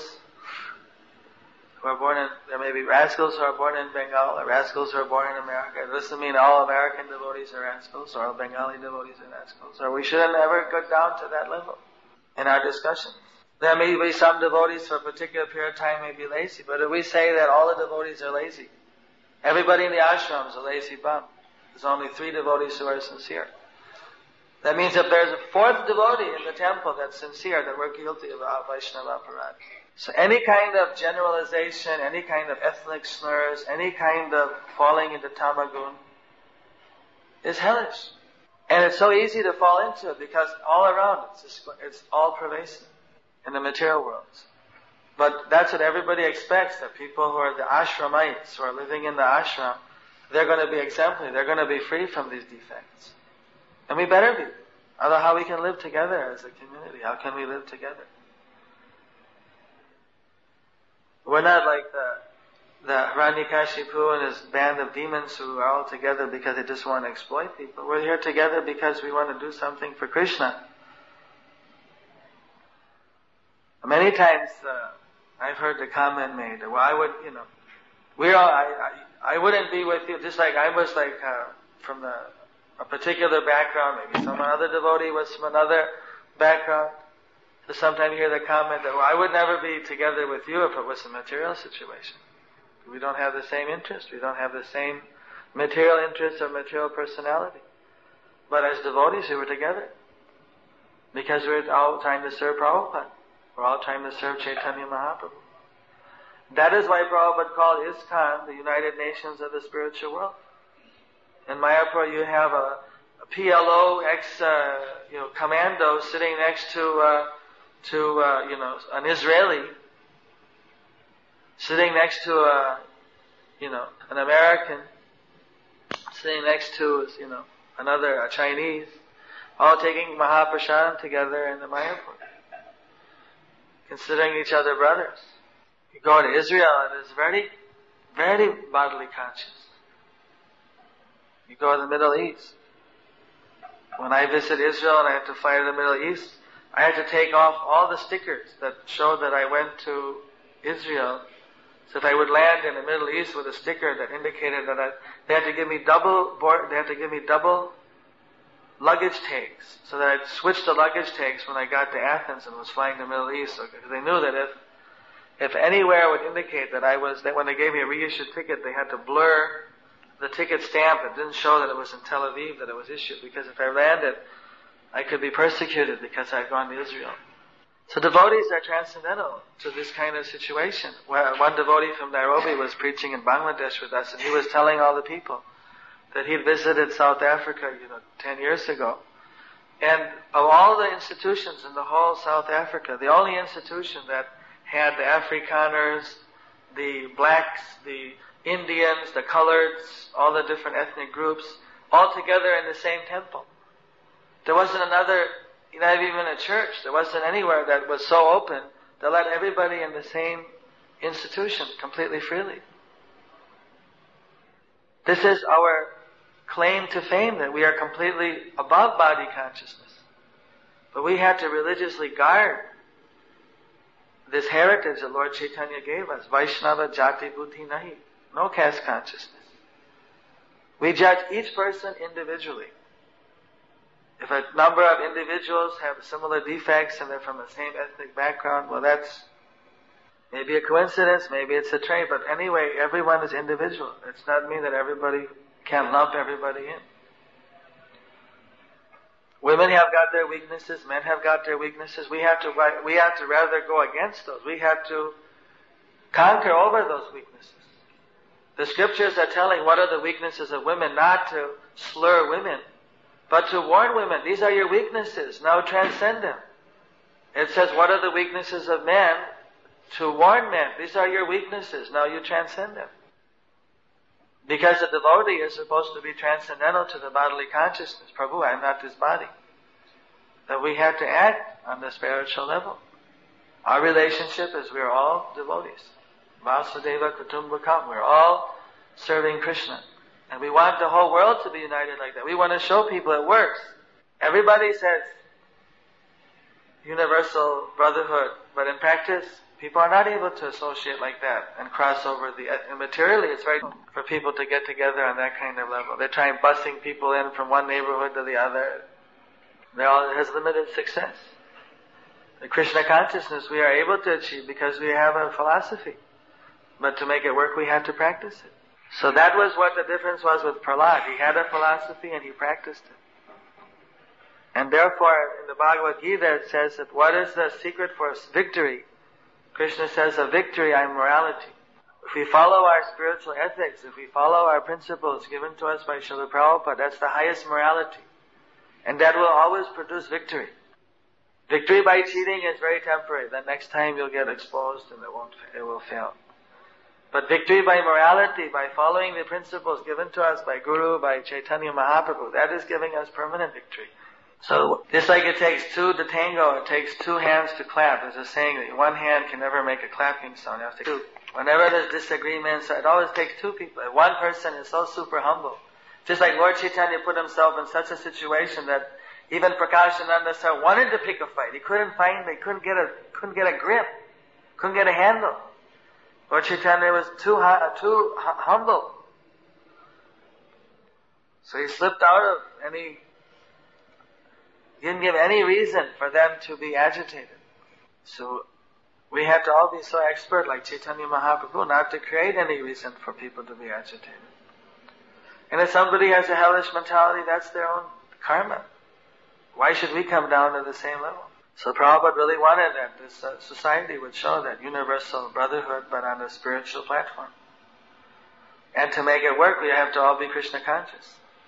there may be rascals who are born in Bengal, or rascals who are born in America. It doesn't mean all American devotees are rascals, or all Bengali devotees are rascals, or we shouldn't ever go down to that level in our discussions. There may be some devotees for a particular period of time may be lazy, but if we say that all the devotees are lazy, everybody in the ashram is a lazy bum. There's only 3 devotees who are sincere. That means if there's a 4th devotee in the temple that's sincere, that we're guilty of Vaishnava aparat. So any kind of generalization, any kind of ethnic slurs, any kind of falling into tamagun is hellish. And it's so easy to fall into it because all around it's all pervasive in the material world. But that's what everybody expects, that people who are the ashramites, who are living in the ashram, they're going to be exemplary, they're going to be free from these defects. And we better be. Otherwise, how we can live together as a community? How can we live together? We're not like the Hiranyakashipu and his band of demons who are all together because they just want to exploit people. We're here together because we want to do something for Krishna. Many times I've heard the comment made, well, I wouldn't be with you, just like I was from a particular background, maybe some other devotee was from another background. So sometimes you hear the comment that, well, I would never be together with you if it was a material situation. We don't have the same interest. We don't have the same material interest or material personality. But as devotees, we were together. Because we're all trying to serve Prabhupada. We're all trying to serve Chaitanya Mahaprabhu. That is why Prabhupada called ISKCON the United Nations of the spiritual world. In Mayapur, you have a PLO commando sitting next to an Israeli, sitting next to an American, sitting next to a Chinese, all taking Mahaprasad together in the Mayapur, considering each other brothers. You go to Israel, it is very, very bodily conscious. You go to the Middle East. When I visit Israel and I have to fly to the Middle East, I had to take off all the stickers that showed that I went to Israel. So if I would land in the Middle East with a sticker that indicated that they had to give me double luggage tags, so that I'd switch the luggage tags when I got to Athens and was flying to the Middle East. Because they knew that if anywhere would indicate that that when they gave me a reissued ticket, they had to blur the ticket stamp. It didn't show that it was in Tel Aviv that it was issued, because if I landed, I could be persecuted because I'd gone to Israel. So devotees are transcendental to this kind of situation. One devotee from Nairobi was preaching in Bangladesh with us, and he was telling all the people that he'd visited South Africa, 10 years ago. And of all the institutions in the whole South Africa, the only institution that had the Afrikaners, the blacks, the Indians, the coloreds, all the different ethnic groups, all together in the same temple. There wasn't another, not even a church, there wasn't anywhere that was so open to let everybody in the same institution completely freely. This is our claim to fame, that we are completely above body consciousness. But we have to religiously guard this heritage that Lord Chaitanya gave us. Vaishnava Jati Buddhi Nahi. No caste consciousness. We judge each person individually. If a number of individuals have similar defects and they're from the same ethnic background, well, that's maybe a coincidence, maybe it's a trait, but anyway, everyone is individual. It's not mean that everybody can lump everybody in. Women have got their weaknesses, men have got their weaknesses. We have to rather go against those. We have to conquer over those weaknesses. The scriptures are telling what are the weaknesses of women, not to slur women, but to warn women, these are your weaknesses, now transcend them. It says, what are the weaknesses of men? To warn men, these are your weaknesses, now you transcend them. Because the devotee is supposed to be transcendental to the bodily consciousness. Prabhu, I am not this body. That we have to act on the spiritual level. Our relationship is we are all devotees. Vasudeva Kutumbakam. We're all serving Krishna. And we want the whole world to be united like that. We want to show people it works. Everybody says universal brotherhood, but in practice, people are not able to associate like that and cross over and materially it's very difficult for people to get together on that kind of level. They're trying busing people in from one neighborhood to the other. It has limited success. The Krishna consciousness we are able to achieve because we have a philosophy. But to make it work, we have to practice it. So that was what the difference was with Prahlad. He had a philosophy and he practiced it. And therefore, in the Bhagavad Gita, it says that what is the secret for victory? Krishna says, a victory is morality. If we follow our spiritual ethics, if we follow our principles given to us by Srila Prabhupada, that's the highest morality. And that will always produce victory. Victory by cheating is very temporary. The next time you'll get exposed and it will fail. But victory by morality, by following the principles given to us by Guru, by Chaitanya Mahaprabhu, that is giving us permanent victory. So, just like it takes two to tango, it takes two hands to clap. There's a saying that one hand can never make a clapping sound. You have to take two. Whenever there's disagreements, it always takes two people. If one person is so super humble, just like Lord Chaitanya put himself in such a situation that even Prakashananda Sir wanted to pick a fight. He couldn't get a grip, couldn't get a handle. Lord Chaitanya was too humble. So he slipped out of he didn't give any reason for them to be agitated. So we have to all be so expert like Chaitanya Mahaprabhu not to create any reason for people to be agitated. And if somebody has a hellish mentality, that's their own karma. Why should we come down to the same level? So Prabhupada really wanted that this society would show that universal brotherhood, but on a spiritual platform. And to make it work, we have to all be Krishna conscious.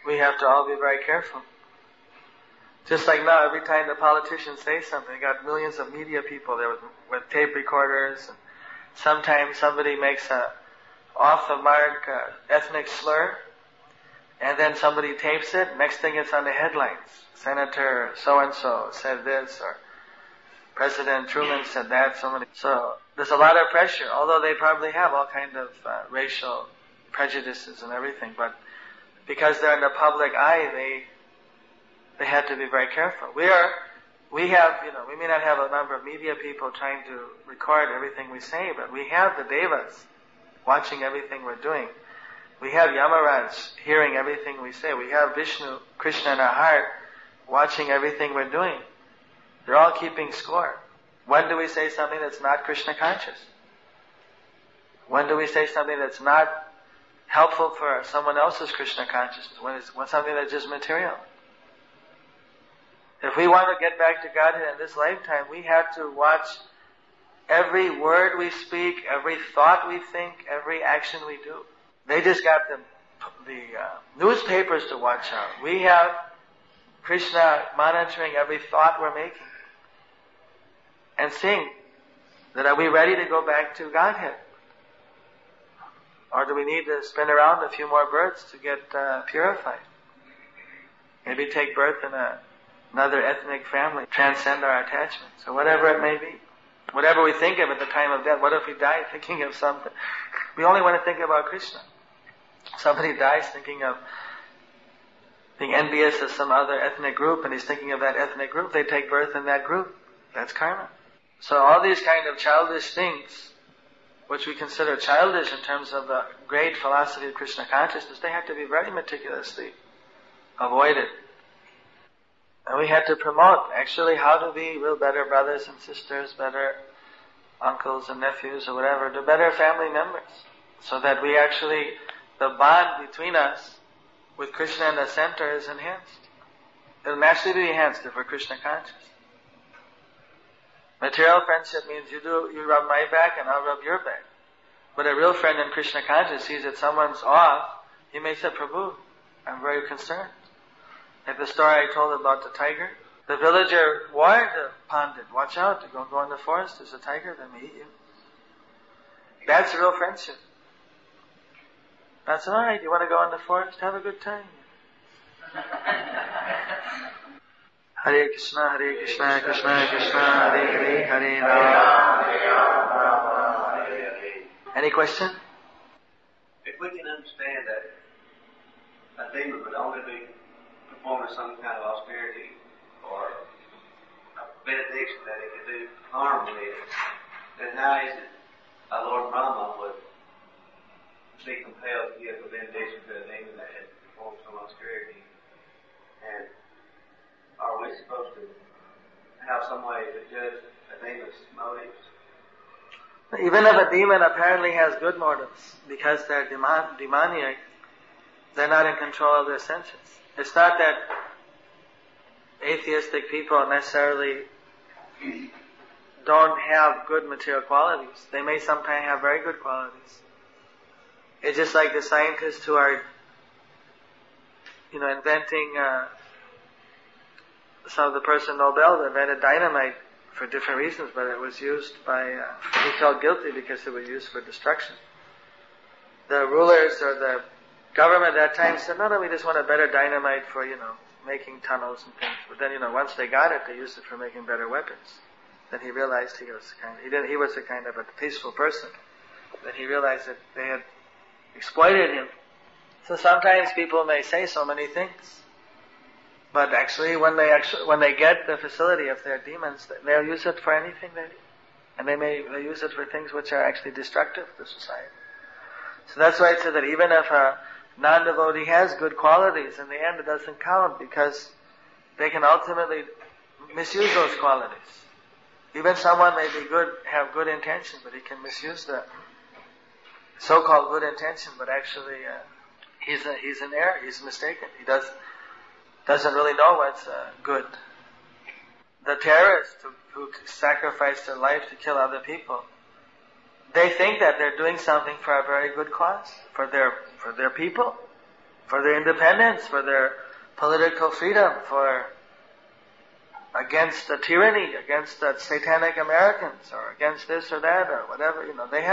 we have to all be very careful. Just like now, every time the politicians say something, they got millions of media people there with tape recorders. And sometimes somebody makes a off-the-mark ethnic slur, and then somebody tapes it. Next thing it's on the headlines. Senator so-and-so said this, or President Truman said that. So there's a lot of pressure, although they probably have all kind of racial prejudices and everything. But because they're in the public eye, they have to be very careful. We may not have a number of media people trying to record everything we say, but we have the devas watching everything we're doing. We have Yamaraj hearing everything we say. We have Vishnu, Krishna in our heart watching everything we're doing. They're all keeping score. When do we say something that's not Krishna conscious? When do we say something that's not helpful for someone else's Krishna consciousness? When something that's just material? If we want to get back to Godhead in this lifetime, we have to watch every word we speak, every thought we think, every action we do. They just got the newspapers to watch out. We have Krishna monitoring every thought we're making and seeing that are we ready to go back to Godhead? Or do we need to spin around a few more births to get purified? Maybe take birth in another ethnic family, transcend our attachments, or whatever it may be. Whatever we think of at the time of death. What if we die thinking of something? We only want to think about Krishna. Somebody dies thinking of being envious of some other ethnic group, and he's thinking of that ethnic group. They take birth in that group. That's karma. So all these kind of childish things, which we consider childish in terms of the great philosophy of Krishna consciousness, they have to be very meticulously avoided. And we had to promote, actually, how to be real better brothers and sisters, better uncles and nephews or whatever, to better family members. So that we actually, the bond between us with Krishna in the center is enhanced. It'll naturally be enhanced if we're Krishna conscious. Material friendship means you rub my back and I'll rub your back. But a real friend in Krishna conscious sees that someone's off, he may say, Prabhu, I'm very concerned. Like the story I told about the tiger. The villager warned the pandit, watch out, don't go in the forest, there's a tiger that may eat you. That's real friendship. That's alright, you want to go in the forest, have a good time. Hare Krishna, Krishna Krishna, Hare Hare, Hare Rama. Any question? If we can understand that a demon would only be performing some kind of austerity or a benediction that it could do harm with, then how is it our Lord Brahma would be compelled to give a benediction to a demon that had performed some austerity? And are we supposed to have some way to judge a demon's motives? Even if a demon apparently has good motives, because they're demoniac, they're not in control of their senses. It's not that atheistic people necessarily don't have good material qualities. They may sometimes have very good qualities. It's just like the scientists who are, inventing, some of the person Nobel invented dynamite for different reasons, but it was used he felt guilty because it was used for destruction. The rulers or the government at that time said, no, we just want a better dynamite for, making tunnels and things. But then, once they got it, they used it for making better weapons. Then he realized he was a kind of a peaceful person. Then he realized that they had exploited him. So sometimes people may say so many things. But actually, when they get the facility, if they're demons, they'll use it for anything and they use it for things which are actually destructive to society. So that's why it said that even if a non-devotee has good qualities, in the end it doesn't count because they can ultimately misuse those qualities. Even someone may be good, have good intention, but he can misuse the so-called good intention, but actually he's in error, he's mistaken. He doesn't really know what's good. The terrorists who sacrifice their life to kill other people, they think that they're doing something for a very good cause, for their people. for their independence, for their political freedom, against the tyranny, against the satanic Americans, or against this or that, or whatever.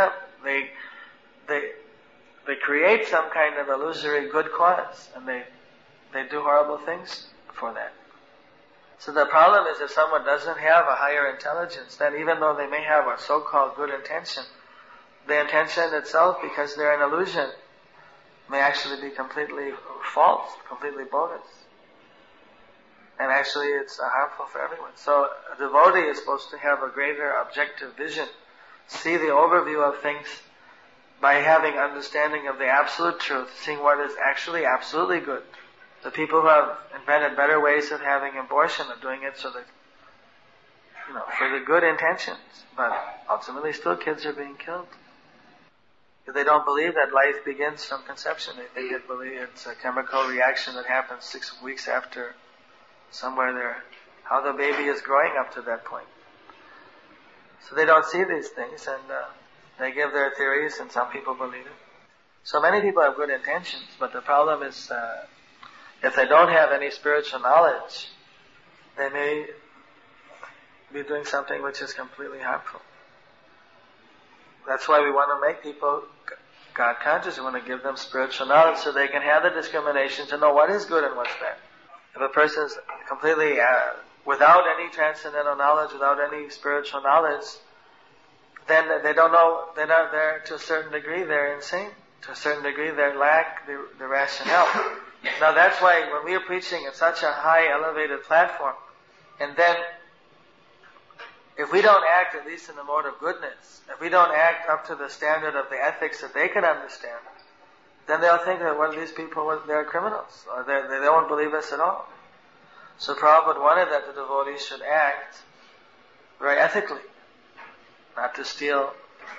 They create some kind of illusory good cause, and they do horrible things for that. So the problem is, if someone doesn't have a higher intelligence, then even though they may have a so-called good intention, the intention itself, because they're an illusion, may actually be completely false, completely bogus. And actually it's harmful for everyone. So a devotee is supposed to have a greater objective vision, see the overview of things by having understanding of the absolute truth, seeing what is actually absolutely good. The people who have invented better ways of having abortion are doing it so that, for the good intentions, but ultimately still kids are being killed. They don't believe that life begins from conception. They think it's a chemical reaction that happens 6 weeks after somewhere there, how the baby is growing up to that point. So they don't see these things, and they give their theories, and some people believe it. So many people have good intentions, but the problem is, if they don't have any spiritual knowledge, they may be doing something which is completely harmful. That's why we want to make people God conscious. We want to give them spiritual knowledge so they can have the discrimination to know what is good and what's bad. If a person is completely without any transcendental knowledge, without any spiritual knowledge, then they don't know, they're not there to a certain degree, they're insane. To a certain degree, they lack the rationale. Now that's why when we are preaching at such a high elevated platform, and then if we don't act at least in the mode of goodness, if we don't act up to the standard of the ethics that they can understand, then they'll think that these people, they're criminals, or they won't believe us at all. So Prabhupada wanted that the devotees should act very ethically, not to steal,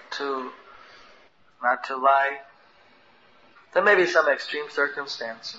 not to lie. There may be some extreme circumstance,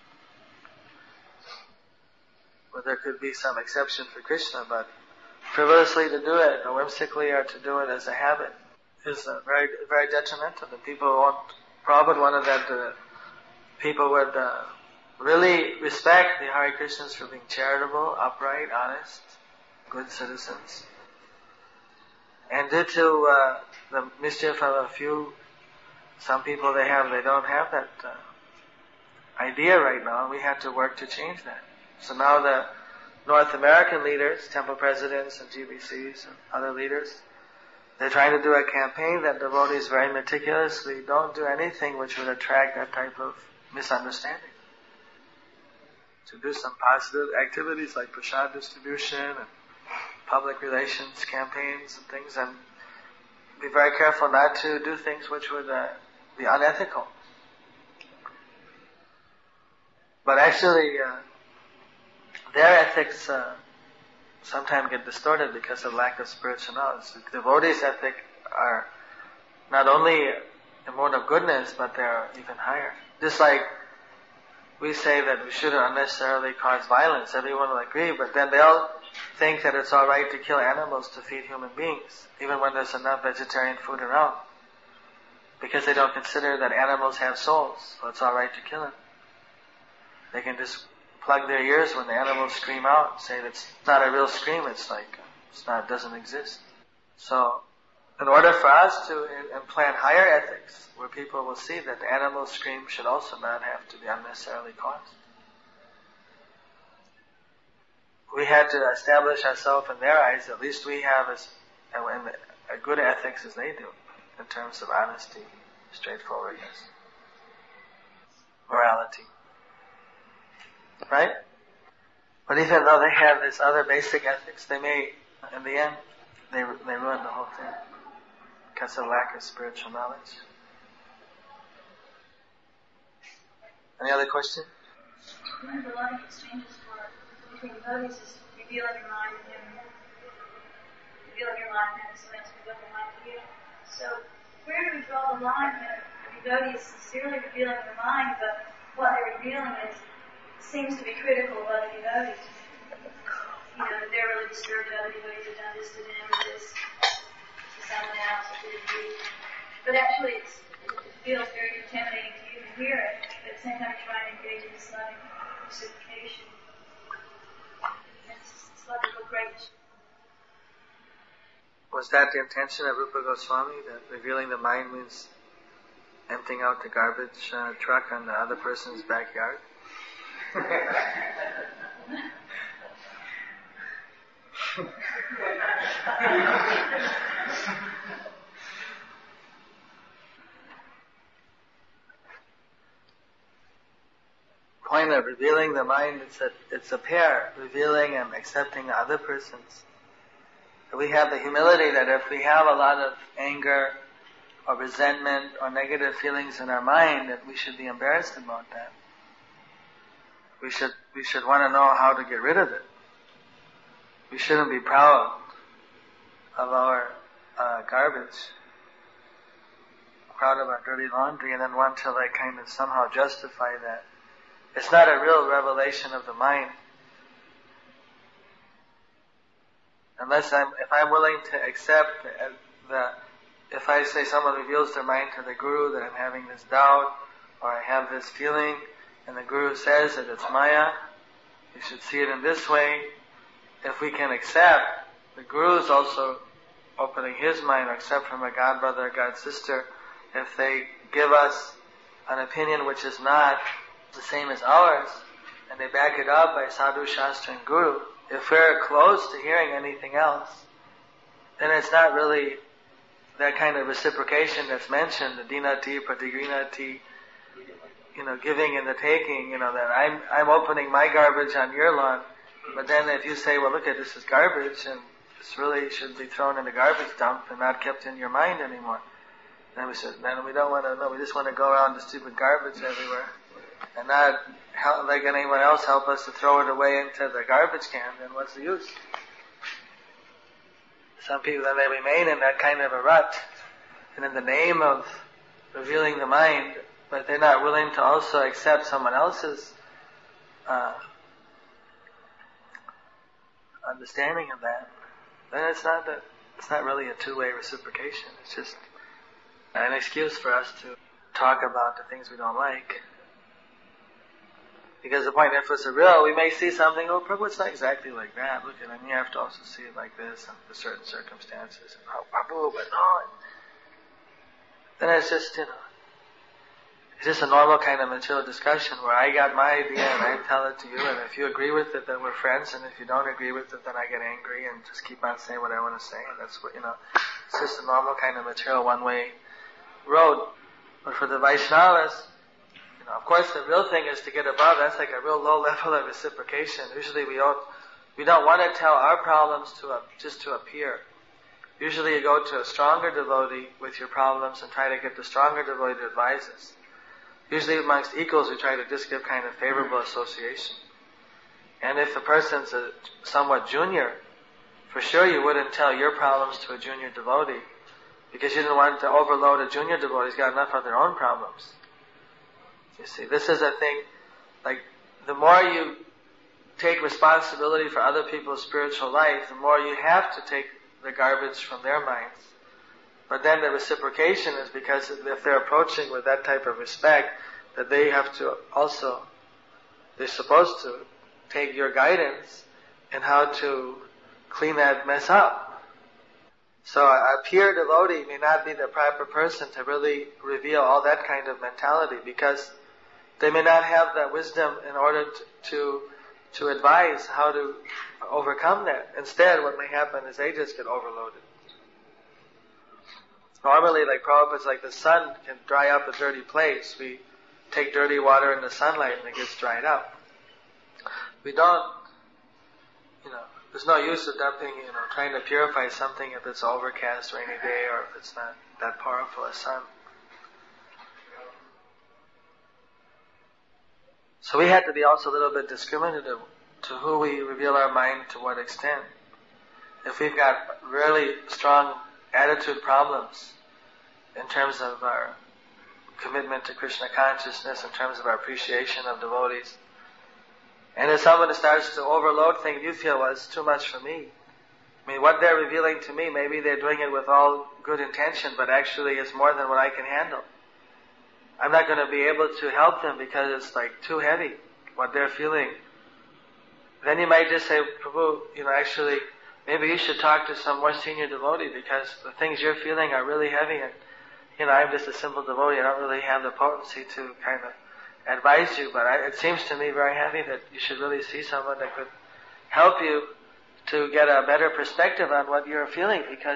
where there could be some exception for Krishna, but frivolously to do it, or whimsically, or to do it as a habit, is very, very detrimental. The people Prabhupada wanted that people would really respect the Hare Krishnas for being charitable, upright, honest, good citizens. And due to the mischief of some people they don't have that idea right now, and we have to work to change that. So now the North American leaders, temple presidents and GBCs and other leaders, they're trying to do a campaign that devotees very meticulously don't do anything which would attract that type of misunderstanding. To do some positive activities like prasad distribution and public relations campaigns and things, and be very careful not to do things which would be unethical. But actually, their ethics sometimes get distorted because of lack of spiritual knowledge. The devotees' ethics are not only a mode of goodness, but they're even higher. Just like we say that we shouldn't unnecessarily cause violence, everyone will agree, but then they'll think that it's alright to kill animals to feed human beings, even when there's enough vegetarian food around. Because they don't consider that animals have souls, so it's alright to kill them. They can just plug their ears when the animals scream out and say that's not a real scream, it doesn't exist. So, in order for us to implant higher ethics, where people will see that the animal scream should also not have to be unnecessarily caused, we had to establish ourselves in their eyes, at least we have a good ethics as they do, in terms of honesty, straightforwardness, morality. Right? But even though they have this other basic ethics, they may, in the end, they ruin the whole thing because of lack of spiritual knowledge. Any other question? One of the loving exchanges between devotees is revealing your mind and him. Revealing your mind and him, so that's revealing your mind to you. So, where do we draw the line when a devotee is sincerely revealing their mind, but what they're revealing seems to be critical of other devotees? That they're really disturbed that other devotees have done this to them or this to someone else or to you. But actually it feels very contaminating to you to hear it. It's the same time trying to engage in this loving reciprocation. It's logical greatness. Was that the intention of Rupa Goswami, that revealing the mind means emptying out the garbage truck on the other person's backyard? Point of revealing the mind is that it's a pair, revealing and accepting the other person's. We have the humility that if we have a lot of anger or resentment or negative feelings in our mind, that we should be embarrassed about that. We should want to know how to get rid of it. We shouldn't be proud of our garbage, proud of our dirty laundry, and then want to kind of somehow justify that. It's not a real revelation of the mind. If I'm willing to accept if I say someone reveals their mind to the Guru that I'm having this doubt, or I have this feeling, and the Guru says that it's Maya, you should see it in this way. If we can accept, the Guru is also opening his mind, or accept from a God brother or God sister, if they give us an opinion which is not the same as ours, and they back it up by Sadhu, Shastra, and Guru. If we're close to hearing anything else, then it's not really that kind of reciprocation that's mentioned, the dinati, pratigrinati, giving and the taking, that I'm opening my garbage on your lawn, but then if you say, well, look at this is garbage, and this really should be thrown in the garbage dump and not kept in your mind anymore. Then we said, man, we don't want to know, we just want to go around the stupid garbage everywhere, and not like anyone else help us to throw it away into the garbage can, then what's the use? Some people, then they remain in that kind of a rut, and in the name of revealing the mind, but they're not willing to also accept someone else's understanding of that. Then it's not really a two-way reciprocation. It's just an excuse for us to talk about the things we don't like. Because the point, if it's a real, we may see something, oh, Prabhu, it's not exactly like that. Look at it, you have to also see it like this under certain circumstances. Oh, Prabhu, but no. Then it's just, it's just a normal kind of material discussion where I got my idea and I tell it to you, and if you agree with it, then we're friends, and if you don't agree with it, then I get angry and just keep on saying what I want to say, and that's what, it's just a normal kind of material one-way road. But for the Vaishnavas, of course, the real thing is to get above. That's like a real low level of reciprocation. Usually we don't want to tell our problems just to appear. Usually you go to a stronger devotee with your problems and try to get the stronger devotee to advise us. Usually amongst equals we try to just give kind of favorable association. And if the person's somewhat junior, for sure you wouldn't tell your problems to a junior devotee, because you didn't want to overload a junior devotee. He's got enough of their own problems. You see, this is a thing, like, the more you take responsibility for other people's spiritual life, the more you have to take the garbage from their minds. But then the reciprocation is because if they're approaching with that type of respect, that they have to also, they're supposed to take your guidance in how to clean that mess up. So a pure devotee may not be the proper person to really reveal all that kind of mentality, because they may not have that wisdom in order to advise how to overcome that. Instead, what may happen is they just get overloaded. Normally, like Prabhupada's, like the sun can dry up a dirty place. We take dirty water in the sunlight and it gets dried up. We don't, there's no use of dumping, trying to purify something if it's overcast, rainy day, or if it's not that powerful a sun. So we had to be also a little bit discriminative to who we reveal our mind to what extent. If we've got really strong attitude problems in terms of our commitment to Krishna consciousness, in terms of our appreciation of devotees, and if someone starts to overload things you feel, well, it's too much for me. I mean, what they're revealing to me, maybe they're doing it with all good intention, but actually it's more than what I can handle. I'm not going to be able to help them because it's like too heavy, what they're feeling. Then you might just say, Prabhu, actually, maybe you should talk to some more senior devotee because the things you're feeling are really heavy and, I'm just a simple devotee. I don't really have the potency to kind of advise you, but it seems to me very heavy that you should really see someone that could help you to get a better perspective on what you're feeling because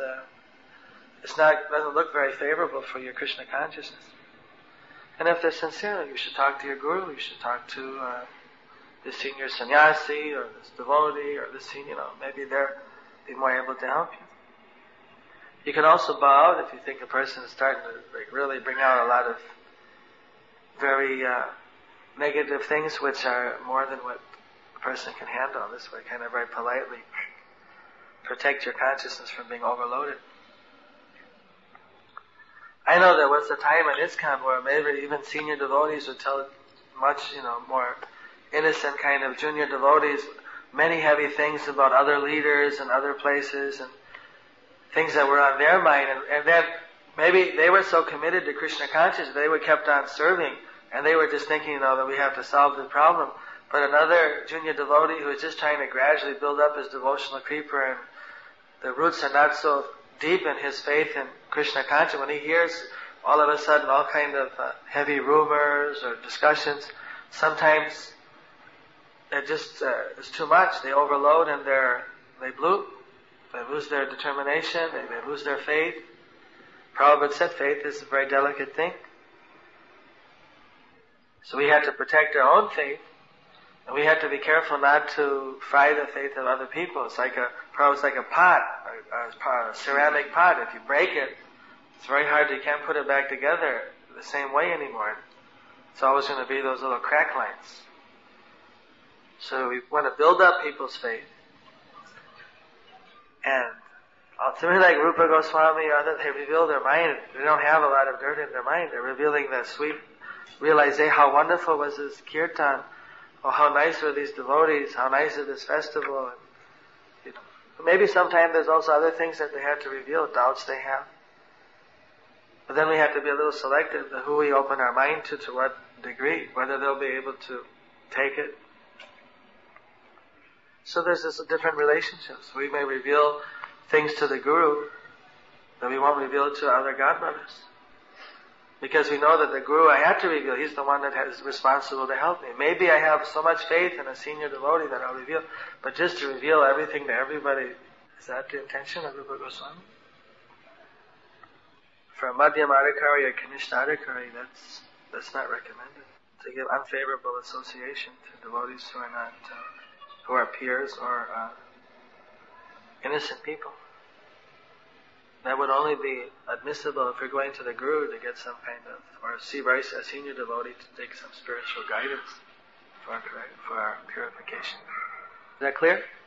doesn't look very favorable for your Krishna consciousness. And if they're sincere, you should talk to your guru, you should talk to this senior sannyasi or this devotee or this senior, maybe they'll be more able to help you. You can also bow out if you think a person is starting to really bring out a lot of very negative things which are more than what a person can handle. This way, kind of very politely protect your consciousness from being overloaded. I know there was a time in ISKCON where maybe even senior devotees would tell much, more innocent kind of junior devotees many heavy things about other leaders and other places and things that were on their mind. And then maybe they were so committed to Krishna consciousness, they were kept on serving and they were just thinking, that we have to solve the problem. But another junior devotee who is just trying to gradually build up his devotional creeper and the roots are not so deep in his faith in Krishna consciousness, when he hears all of a sudden all kind of heavy rumors or discussions, sometimes it just is too much. They overload and they bloop. They lose their determination. They lose their faith. Prabhupada said faith is a very delicate thing. So we have to protect our own faith, and we have to be careful not to fry the faith of other people. It's like a pot, a ceramic pot. If you break it, it's very hard. You can't put it back together the same way anymore. It's always going to be those little crack lines. So we want to build up people's faith. And ultimately, like Rupa Goswami or others, they reveal their mind. They don't have a lot of dirt in their mind. They're revealing the sweet realization. How wonderful was this kirtan? Oh, how nice were these devotees? How nice is this festival? And, maybe sometimes there's also other things that they have to reveal, doubts they have. But then we have to be a little selective to who we open our mind to what degree, whether they'll be able to take it. So there's this different relationships. We may reveal things to the guru that we won't reveal to other godbrothers. Because we know that the guru I have to reveal, he's the one that is responsible to help me. Maybe I have so much faith in a senior devotee that I'll reveal, but just to reveal everything to everybody, is that the intention of Rupa Goswami? For a Madhyam Adhikari or Kanishta Adhikari, that's not recommended. To give unfavorable association to devotees who are not, who are peers or innocent people. That would only be admissible if you're going to the guru to get some kind of, or see a senior devotee to take some spiritual guidance for our purification. Is that clear?